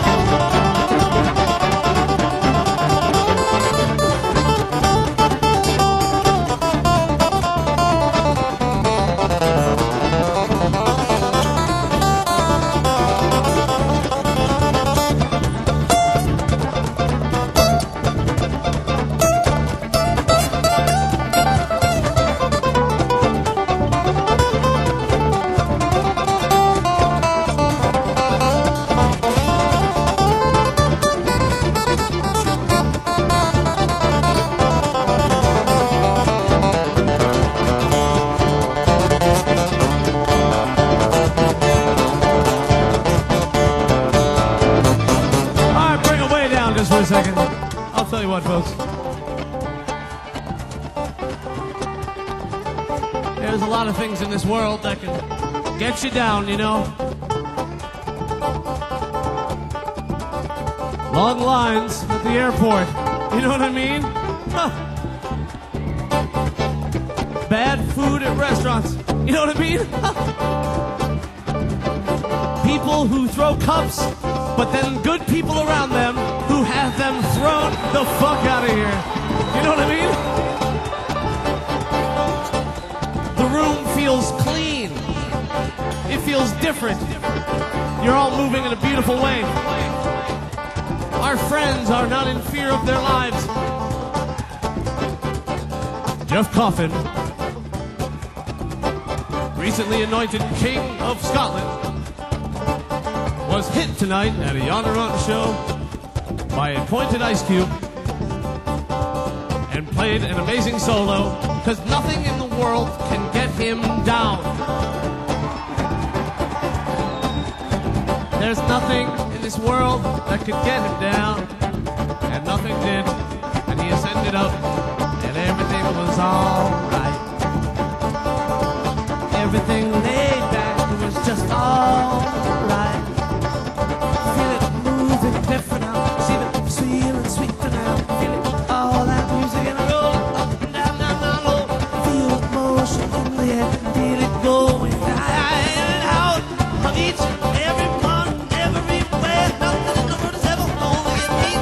All right, bring it way down just for a second. I'll tell you what, folks. There's a lot of things in this world that can get you down, you know. Long lines at the airport. You know what I mean? Huh. Bad food at restaurants. You know what I mean? People who throw cups, but then good people around them who have them thrown the fuck out of here. You know what I mean? The room feels clean. It feels different. You're all moving in a beautiful way. Our friends are not in fear of their lives. Jeff Coffin, recently anointed King of Scotland, was hit tonight at a Yonder Run show by a pointed ice cube and played an amazing solo because nothing in the world can get him down. There's nothing in this world that could get him down, and nothing did, and he ascended up and everything was alright. Everything laid back, it was just alright. Feel it moving different now. See the feeling sweeter now. Feel it, all that music and roll up and down, down, down, low. Feel the motion in the air. Feel it going in and out of each and every one, everywhere. Nothing in the world is ever gonna get me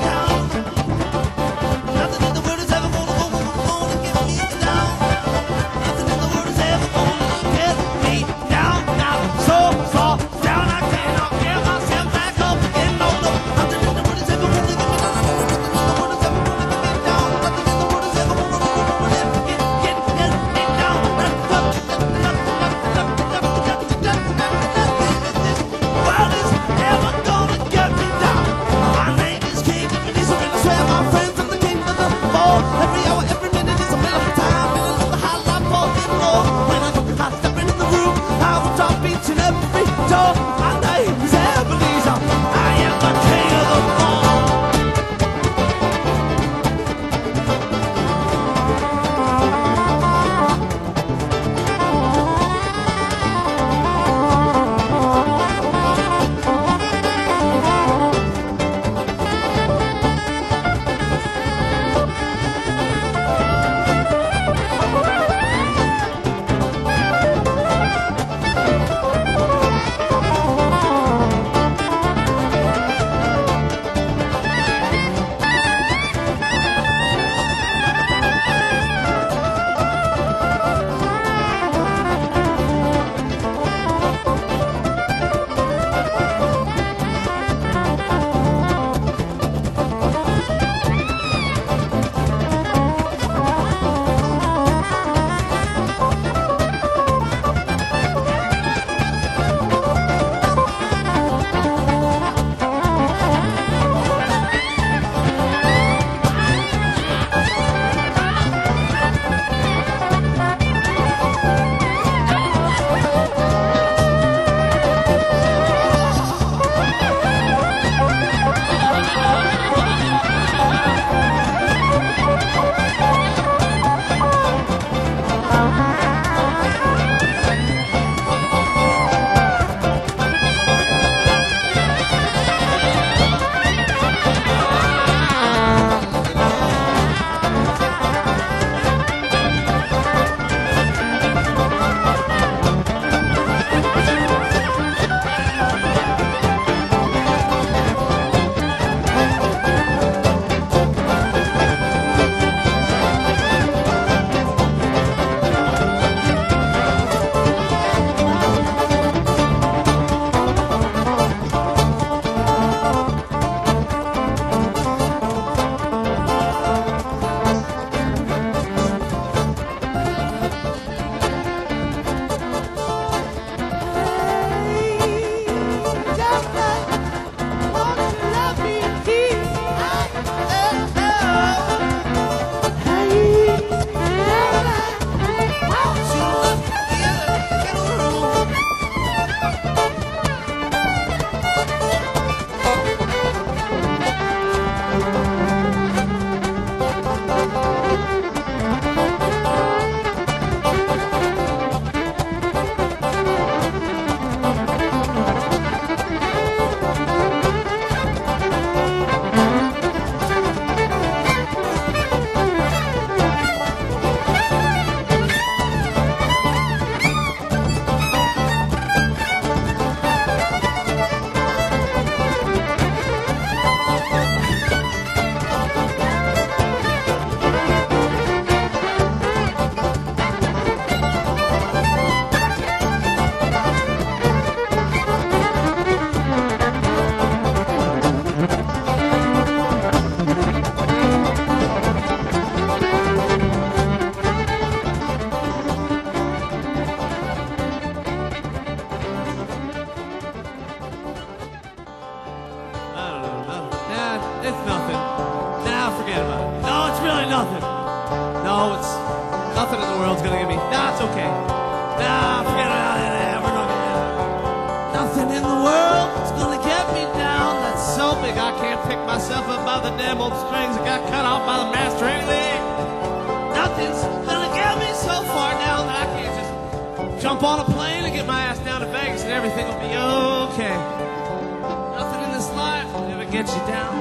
It's nothing. Nah, forget about it. No, it's really nothing. No, it's nothing in the world's gonna get me. Nah, it's okay. Nah, forget about it. We're not gonna. Nothing in the world's gonna get me down. That's so big I can't pick myself up by the damn old strings that got cut off by the master leg. Nothing's gonna get me so far down that I can't just jump on a plane and get my ass down to Vegas and everything will be okay. Nothing in this life will ever get you down,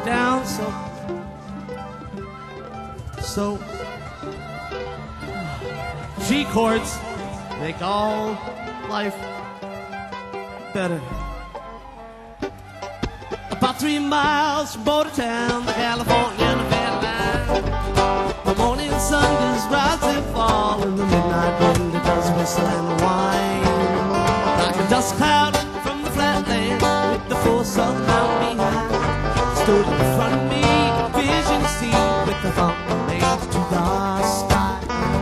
so G chords make all life better. About 3 miles from Bordertown, the California Nevada line. The morning sun does rise and fall, and the midnight wind does whistle and whine. Like a dust cloud from the flatland, with the full southern mountain behind. Stood in front of me, vision to see, with the thumb made to the sky.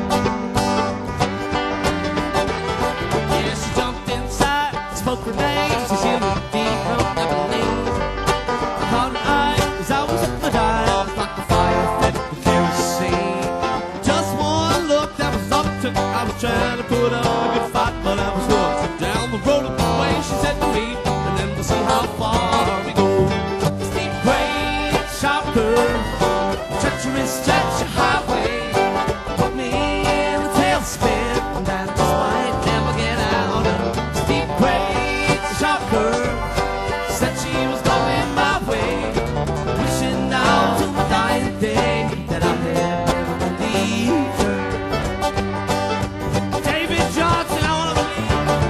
Yeah, she jumped inside, spoke her name, she sealed me deep, no never named. I caught her eye, as I was up the dive, like the fire fed with kerosene. Just one look, that was all it took. I was trying to put on a good fight, but I was hooked. Down the road of the way, she said to me, and then we'll see how far we go. Steep grade, sharp curve, treacherous stretch of highway. Put me in a tailspin, and I just might never get out. Steep grade, sharp curve, said she was going my way. Wishing now till my dying day that I had never believed her. David Johnson, I wanna believe.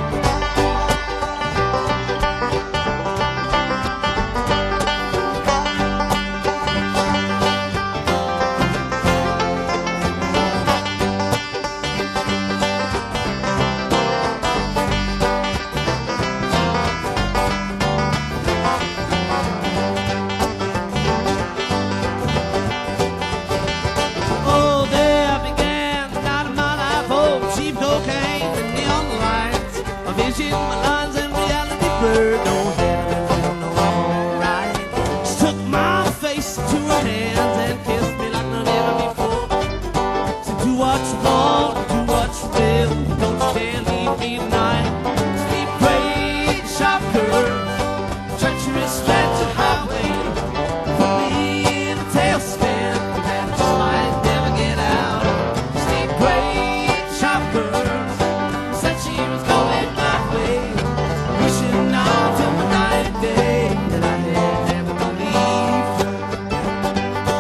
Oh, there began the night of my life. Oh, cheap cocaine and neon lights. A vision, my lines and reality blurred. No head and no, I'm alright. She took my face to her hands and kissed me like none ever before. Said, do what you want, do what you will. Don't you dare leave me tonight. Steep grade, sharp curve, treacherous stretch of highway. Put me in a tailspin, and I just might never get out. Steep grade, sharp curve, said she was going my way. Wishing now till my dying day that I had never believed her.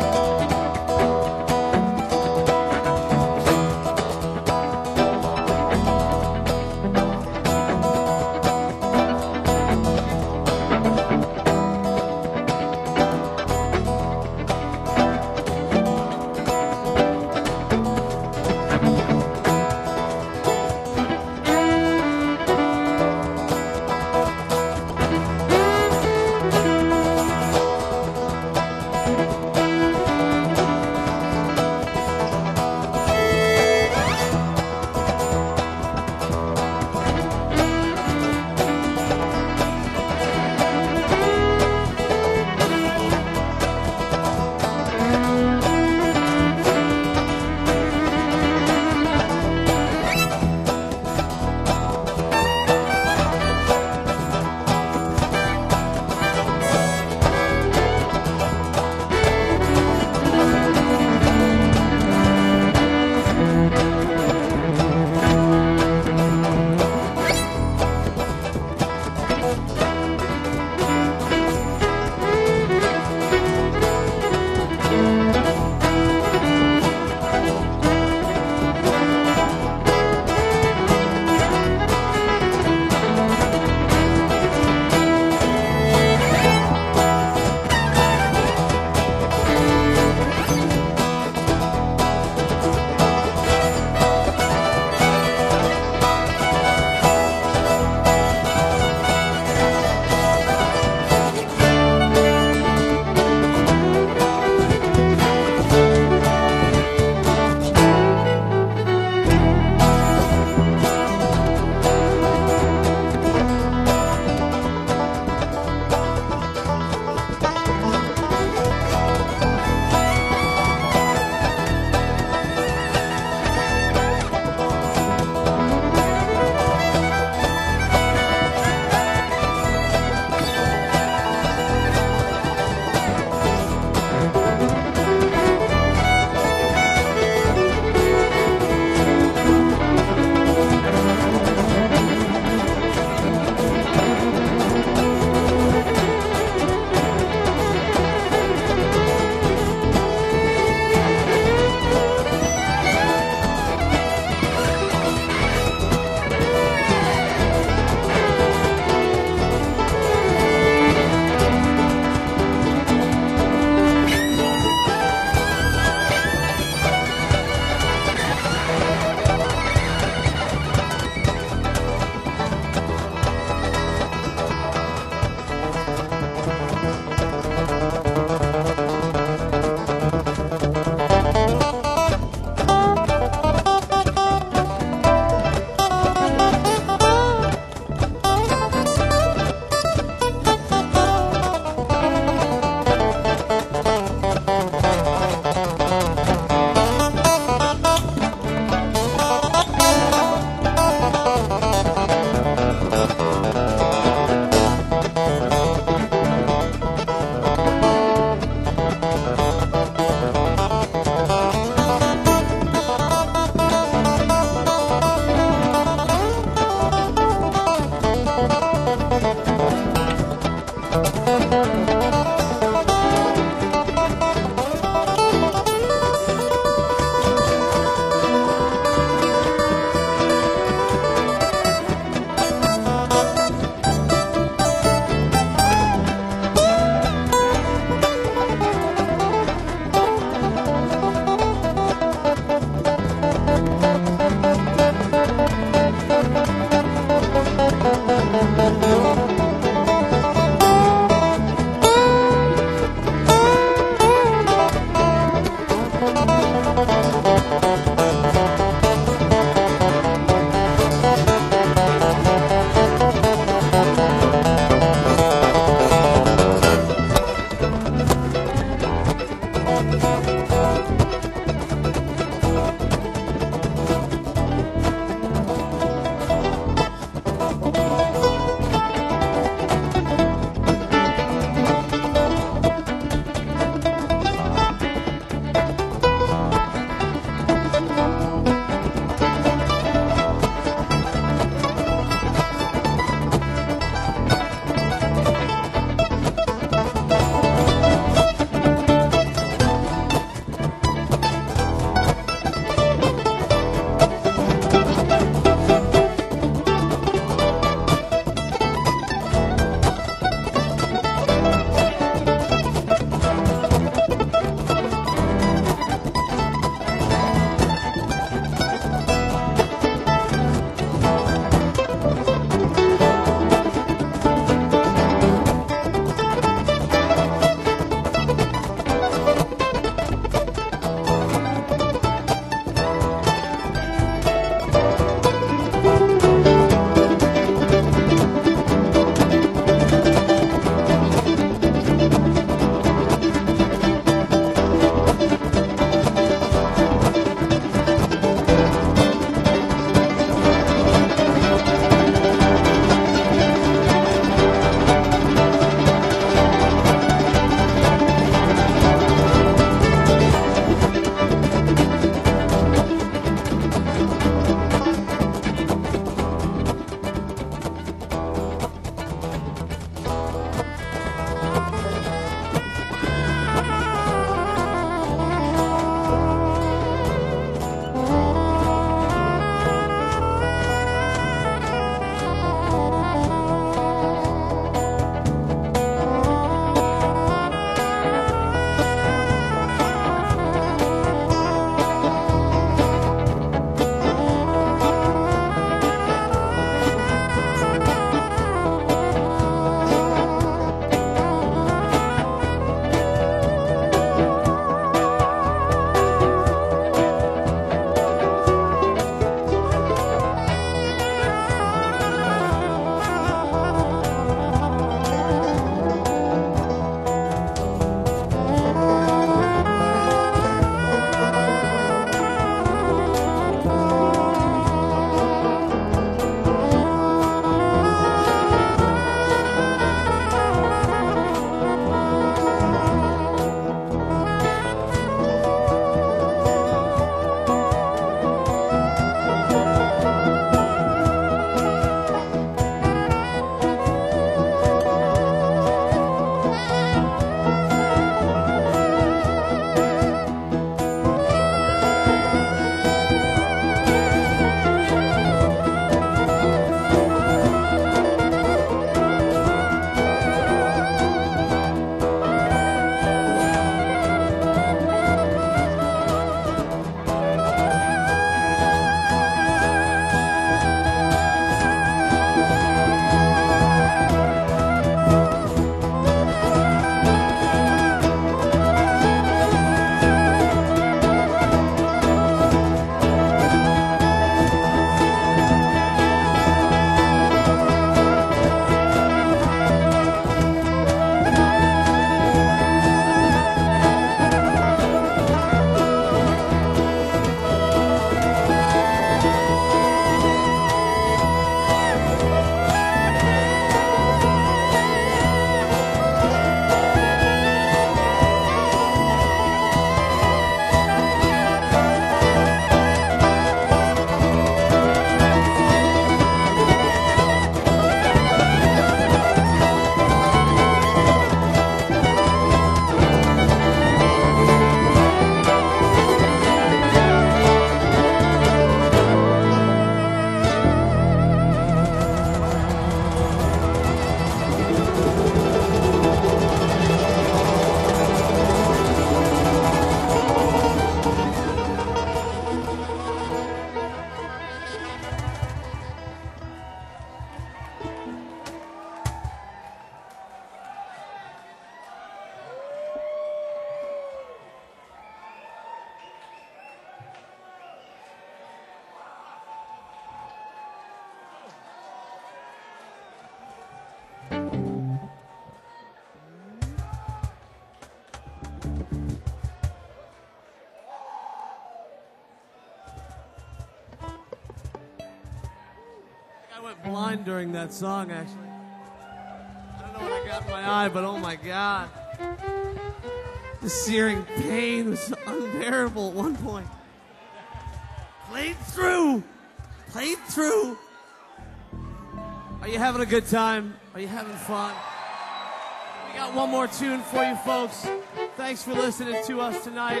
I went blind during that song, actually. I don't know what I got in my eye, but oh my God. The searing pain was unbearable at one point. Played through. Played through. Are you having a good time? Are you having fun? We got one more tune for you folks. Thanks for listening to us tonight.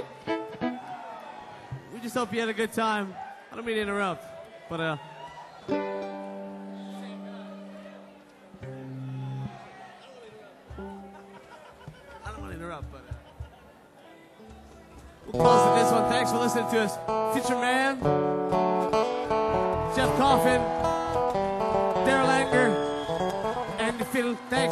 We just hope you had a good time. I don't mean to interrupt, but I don't want to interrupt, but we'll close with this one. Thanks for listening to us. Future Man, Jeff Coffin, Daryl Anger, and Phil. Thanks.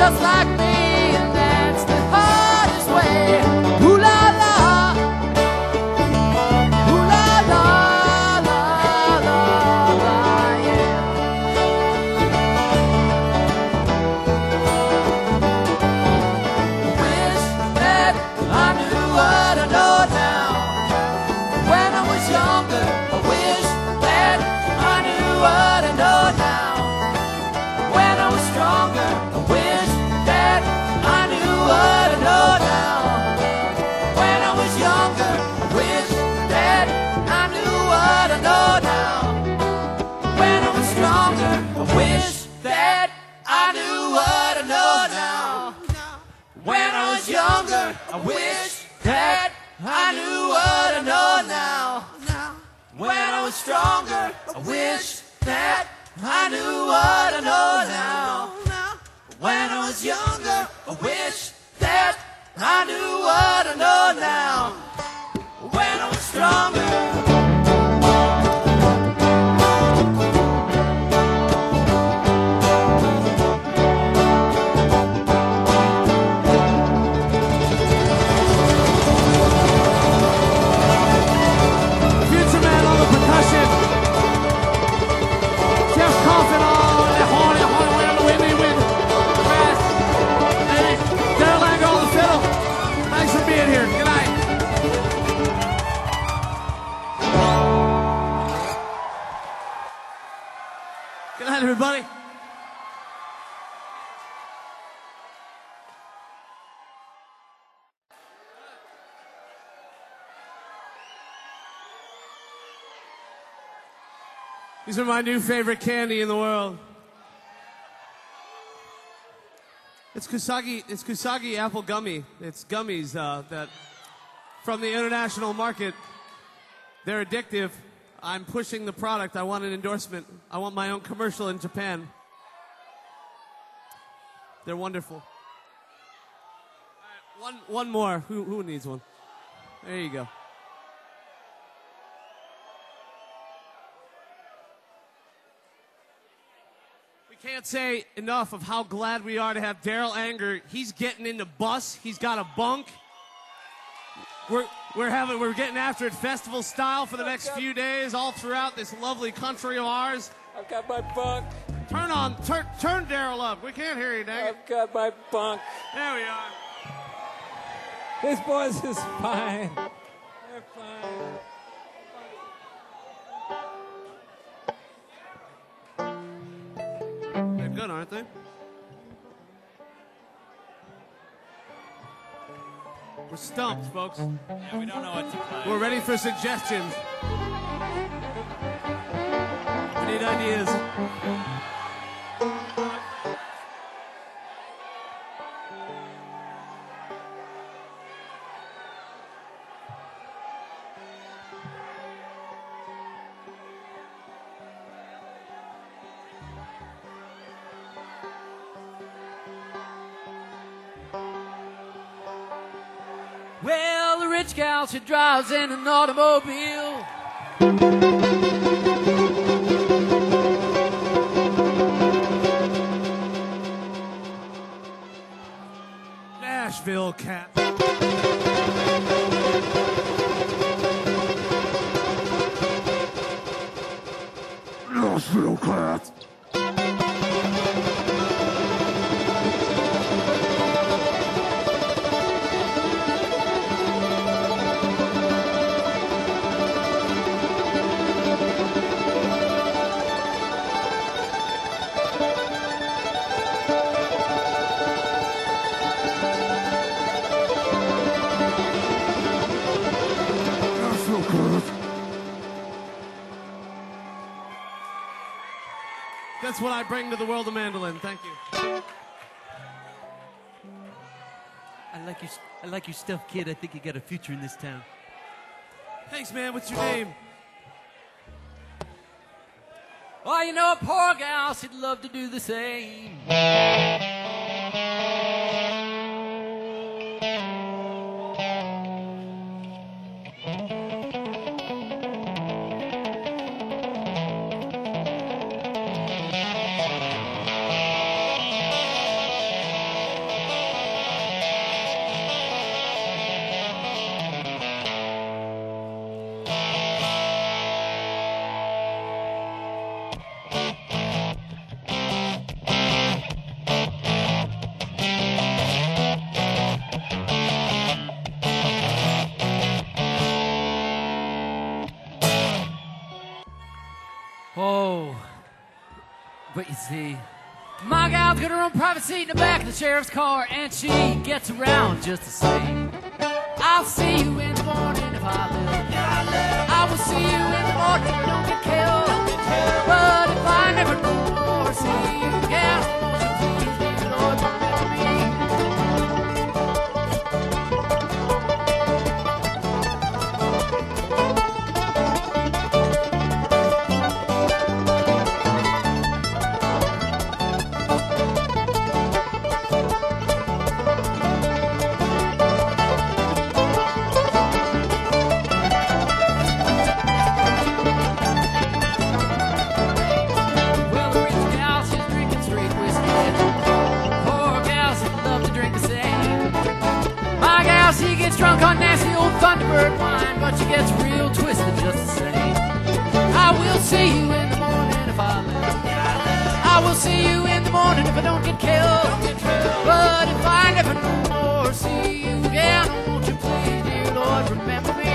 just like me, and that's the hardest way. Ooh la la, ooh la la, la la la, yeah. Wish that I knew what I know now. When I was younger, I wish that I knew what I know now. When I was stronger, I wish that I knew what I know now. When I was younger, I wish that I knew what I know now. When I was stronger, I wish that I knew what I know now. When I was younger, I wish that I knew what I know now. When I was stronger, I wish that I knew what I know now. When I was younger, I wish that I knew what I know now. When I was stronger. Future Man on the percussion. Jeff Coffin on the horn on the windy wind. Bass. Hey, Daryl Anger on the fiddle. Thanks for being here. Good night. Good night, everybody. These are my new favorite candy in the world. It's Kusagi apple gummy. It's gummies that from the international market. They're addictive. I'm pushing the product. I want an endorsement. I want my own commercial in Japan. They're wonderful. All right, one more. Who needs one? There you go. Can't say enough of how glad we are to have Daryl Anger. He's getting in the bus. He's got a bunk. We're getting after it festival style for the next few days, all throughout this lovely country of ours. I've got my bunk. Turn Daryl up. We can't hear you, dang it. I've got my bunk. There we are. This voice is fine. They're fine. They're good, aren't they? We're stumped, folks. Yeah, we don't know what to play. We're ready for suggestions. We need ideas. Well, the rich gal, she drives in an automobile. Nashville cat. Nashville cat. That's what I bring to the world of mandolin. Thank you. I like your stuff, kid. I think you got a future in this town. Thanks, man. What's your name? Oh, you know, a poor gal, she'd love to do the same. see. My gal's got her own private seat in the back of the sheriff's car, and she gets around just the same. I'll see you in the morning if I live. I will see you in the morning if you don't get killed. But if I never no more see you again, won't you please, dear Lord, remember me? Well, the rich gal, she's drinking straight whiskey. Poor gal, she loves to drink the same. My gal, she gets drunk on nasty old Thunderbird wine, but she gets real twisted just the same. I will see you in the morning if I live. I will see you in the morning if I don't get killed. But if I never no more see you again, won't you please, dear Lord, remember me?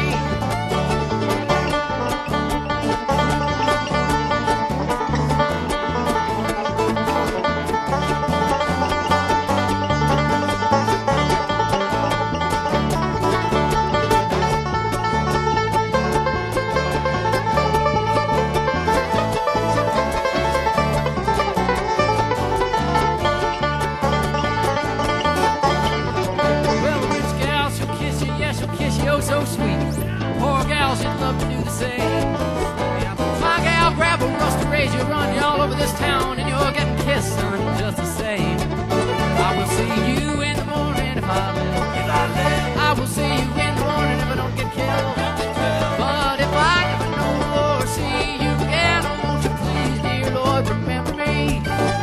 Well, the rich gal, she'll kiss you, yeah, she'll kiss you oh so sweet. Poor gal, she'd love to do the same. My gal, grab a rusty razor, run you all over this town, and you're getting kissed, son, just the same. I will see you in the morning if I live. I will see you in the morning if I don't get killed. But if I never no more see you again, won't you please, dear Lord, remember me?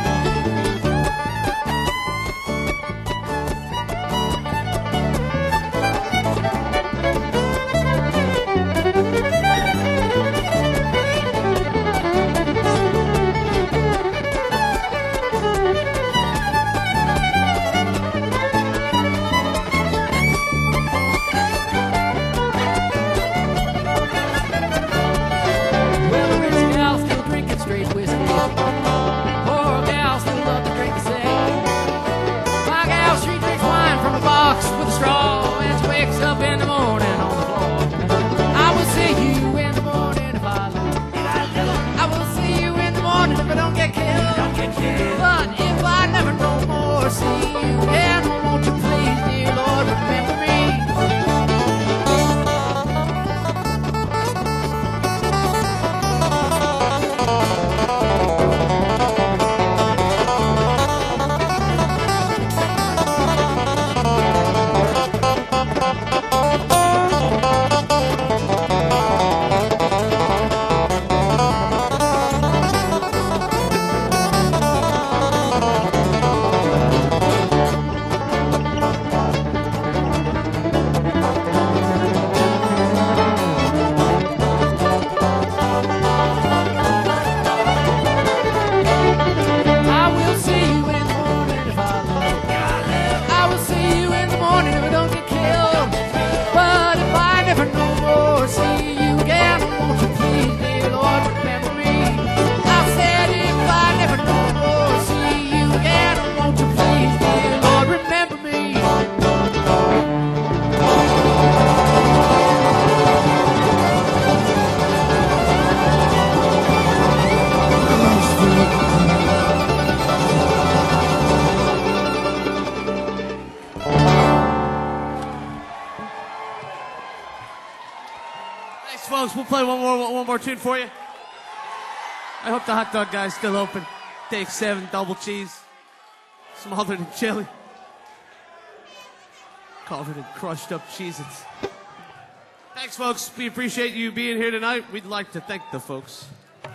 Well, the rich gal still drinking straight whiskey. Poor gal still love to drink the same. My gal, she drinks wine from a box with a straw, and she wakes up in the morning on the floor. I will see you in the morning if I live. I will see you in the morning if I don't get killed. But if I never no more see you again, won't you please, dear Lord, remember me? I will see you in the morning if I live. I will see you in the morning if I don't get killed. But if I never no more see you again, won't you please, dear Lord, remember me? I said if I never no more see you again, won't you please, dear Lord, remember me? Thanks, folks. We'll play one more tune for you. I hope the hot dog guy's still open. Take 7, double cheese, smothered in chili, covered in crushed up Cheez-Its. Thanks, folks. We appreciate you being here tonight. We'd like to thank the folks.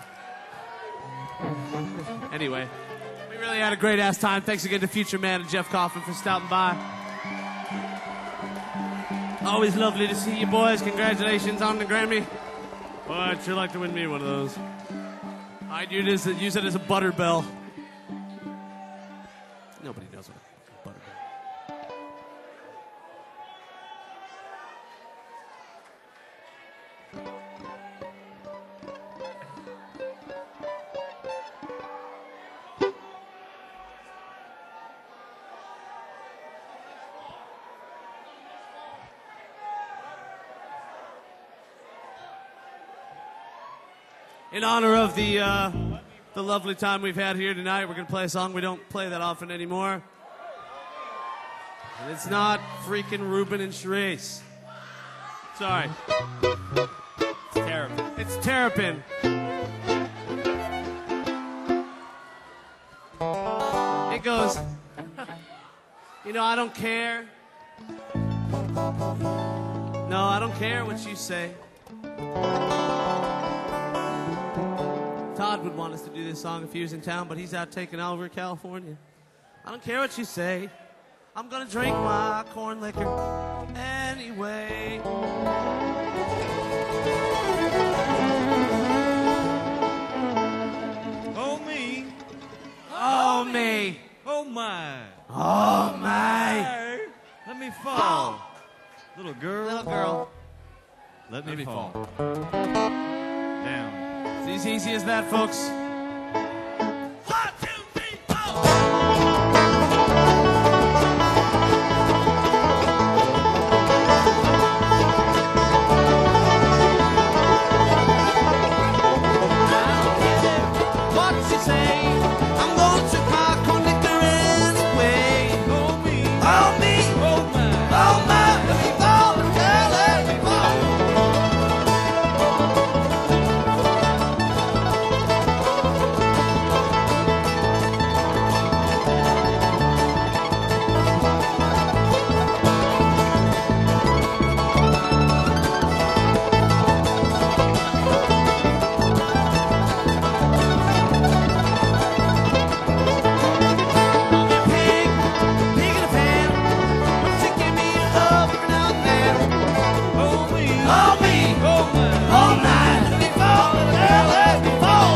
Anyway, we really had a great ass time. Thanks again to Future Man and Jeff Coffin for stopping by. Always lovely to see you boys. Congratulations on the Grammy. Boy, I'd sure like to win me one of those. I'd use it as a butter bell. Nobody knows what a butter bell. In honor of the lovely time we've had here tonight, we're going to play a song we don't play that often anymore. And it's not freaking Ruben and Charisse. Sorry. It's Terrapin. It's Terrapin. It goes, you know, I don't care. No, I don't care what you say. Todd would want us to do this song if he was in town, but he's out taking over California. I don't care what you say. I'm gonna drink my corn liquor anyway. Oh, me. Oh, me. Oh, my. Oh, my. Let me fall. Little girl. Little girl. Let me fall. fall. Down. It's as easy as that, folks. 1, 2, 3, 4. What you say? I'm gonna drink my corn liquor anyway. Oh, me. Oh, me. Oh, my. Oh, my. Let me fall, girl, let me fall. Pig in a pan. Wants to give me love every now and then. Oh, me. Oh, me. Oh, my. All night, let me fall, girl, let me fall.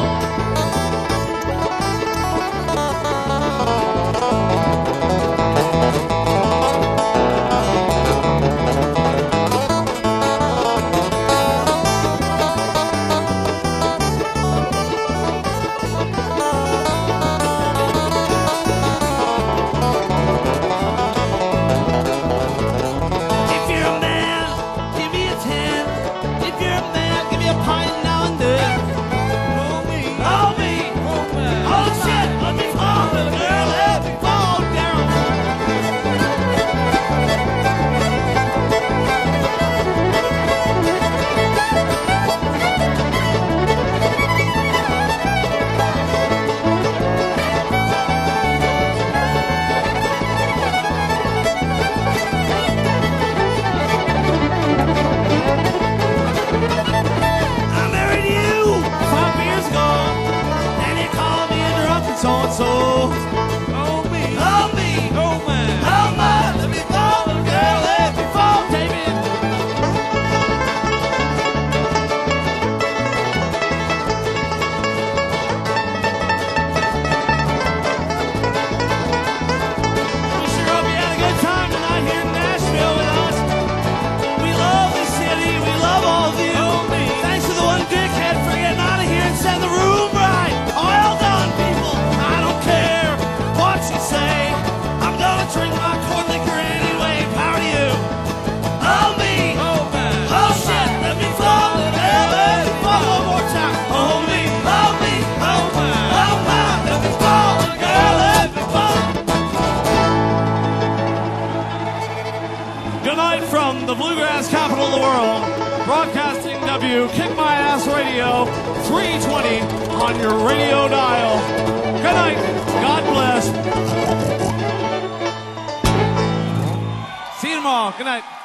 If you're a man, give me a 10. If you're a man, give me a pint now and then. Oh, me. Oh, me. Oh, my. Oh, shit, let me fall, little girl, let me fall down. I married you 5 years ago. Then you called me a drunk and so-and-so. Oh, me. Oh, me. Oh, my. Oh, my. Let me fall, little girl, let me fall, David. We sure hope you had a good time tonight here in Nashville with us. We love this city. We love all of you. Thanks to the one dickhead for getting out of here and setting the room right. Well done, people. I don't care what you say. I'm gonna drink my corn liquor anyway. Power to you. Oh, me. Oh, my. Oh, shit. Let me fall. Let me fall one more time. Oh, me. Oh, me. Oh, my. Oh, my. Let me fall. Girl, let me fall. Good night from the bluegrass capital of the world, broadcasting Kick My Ass Radio, 320 on your radio dial. Good night. God bless. See you tomorrow. Good night.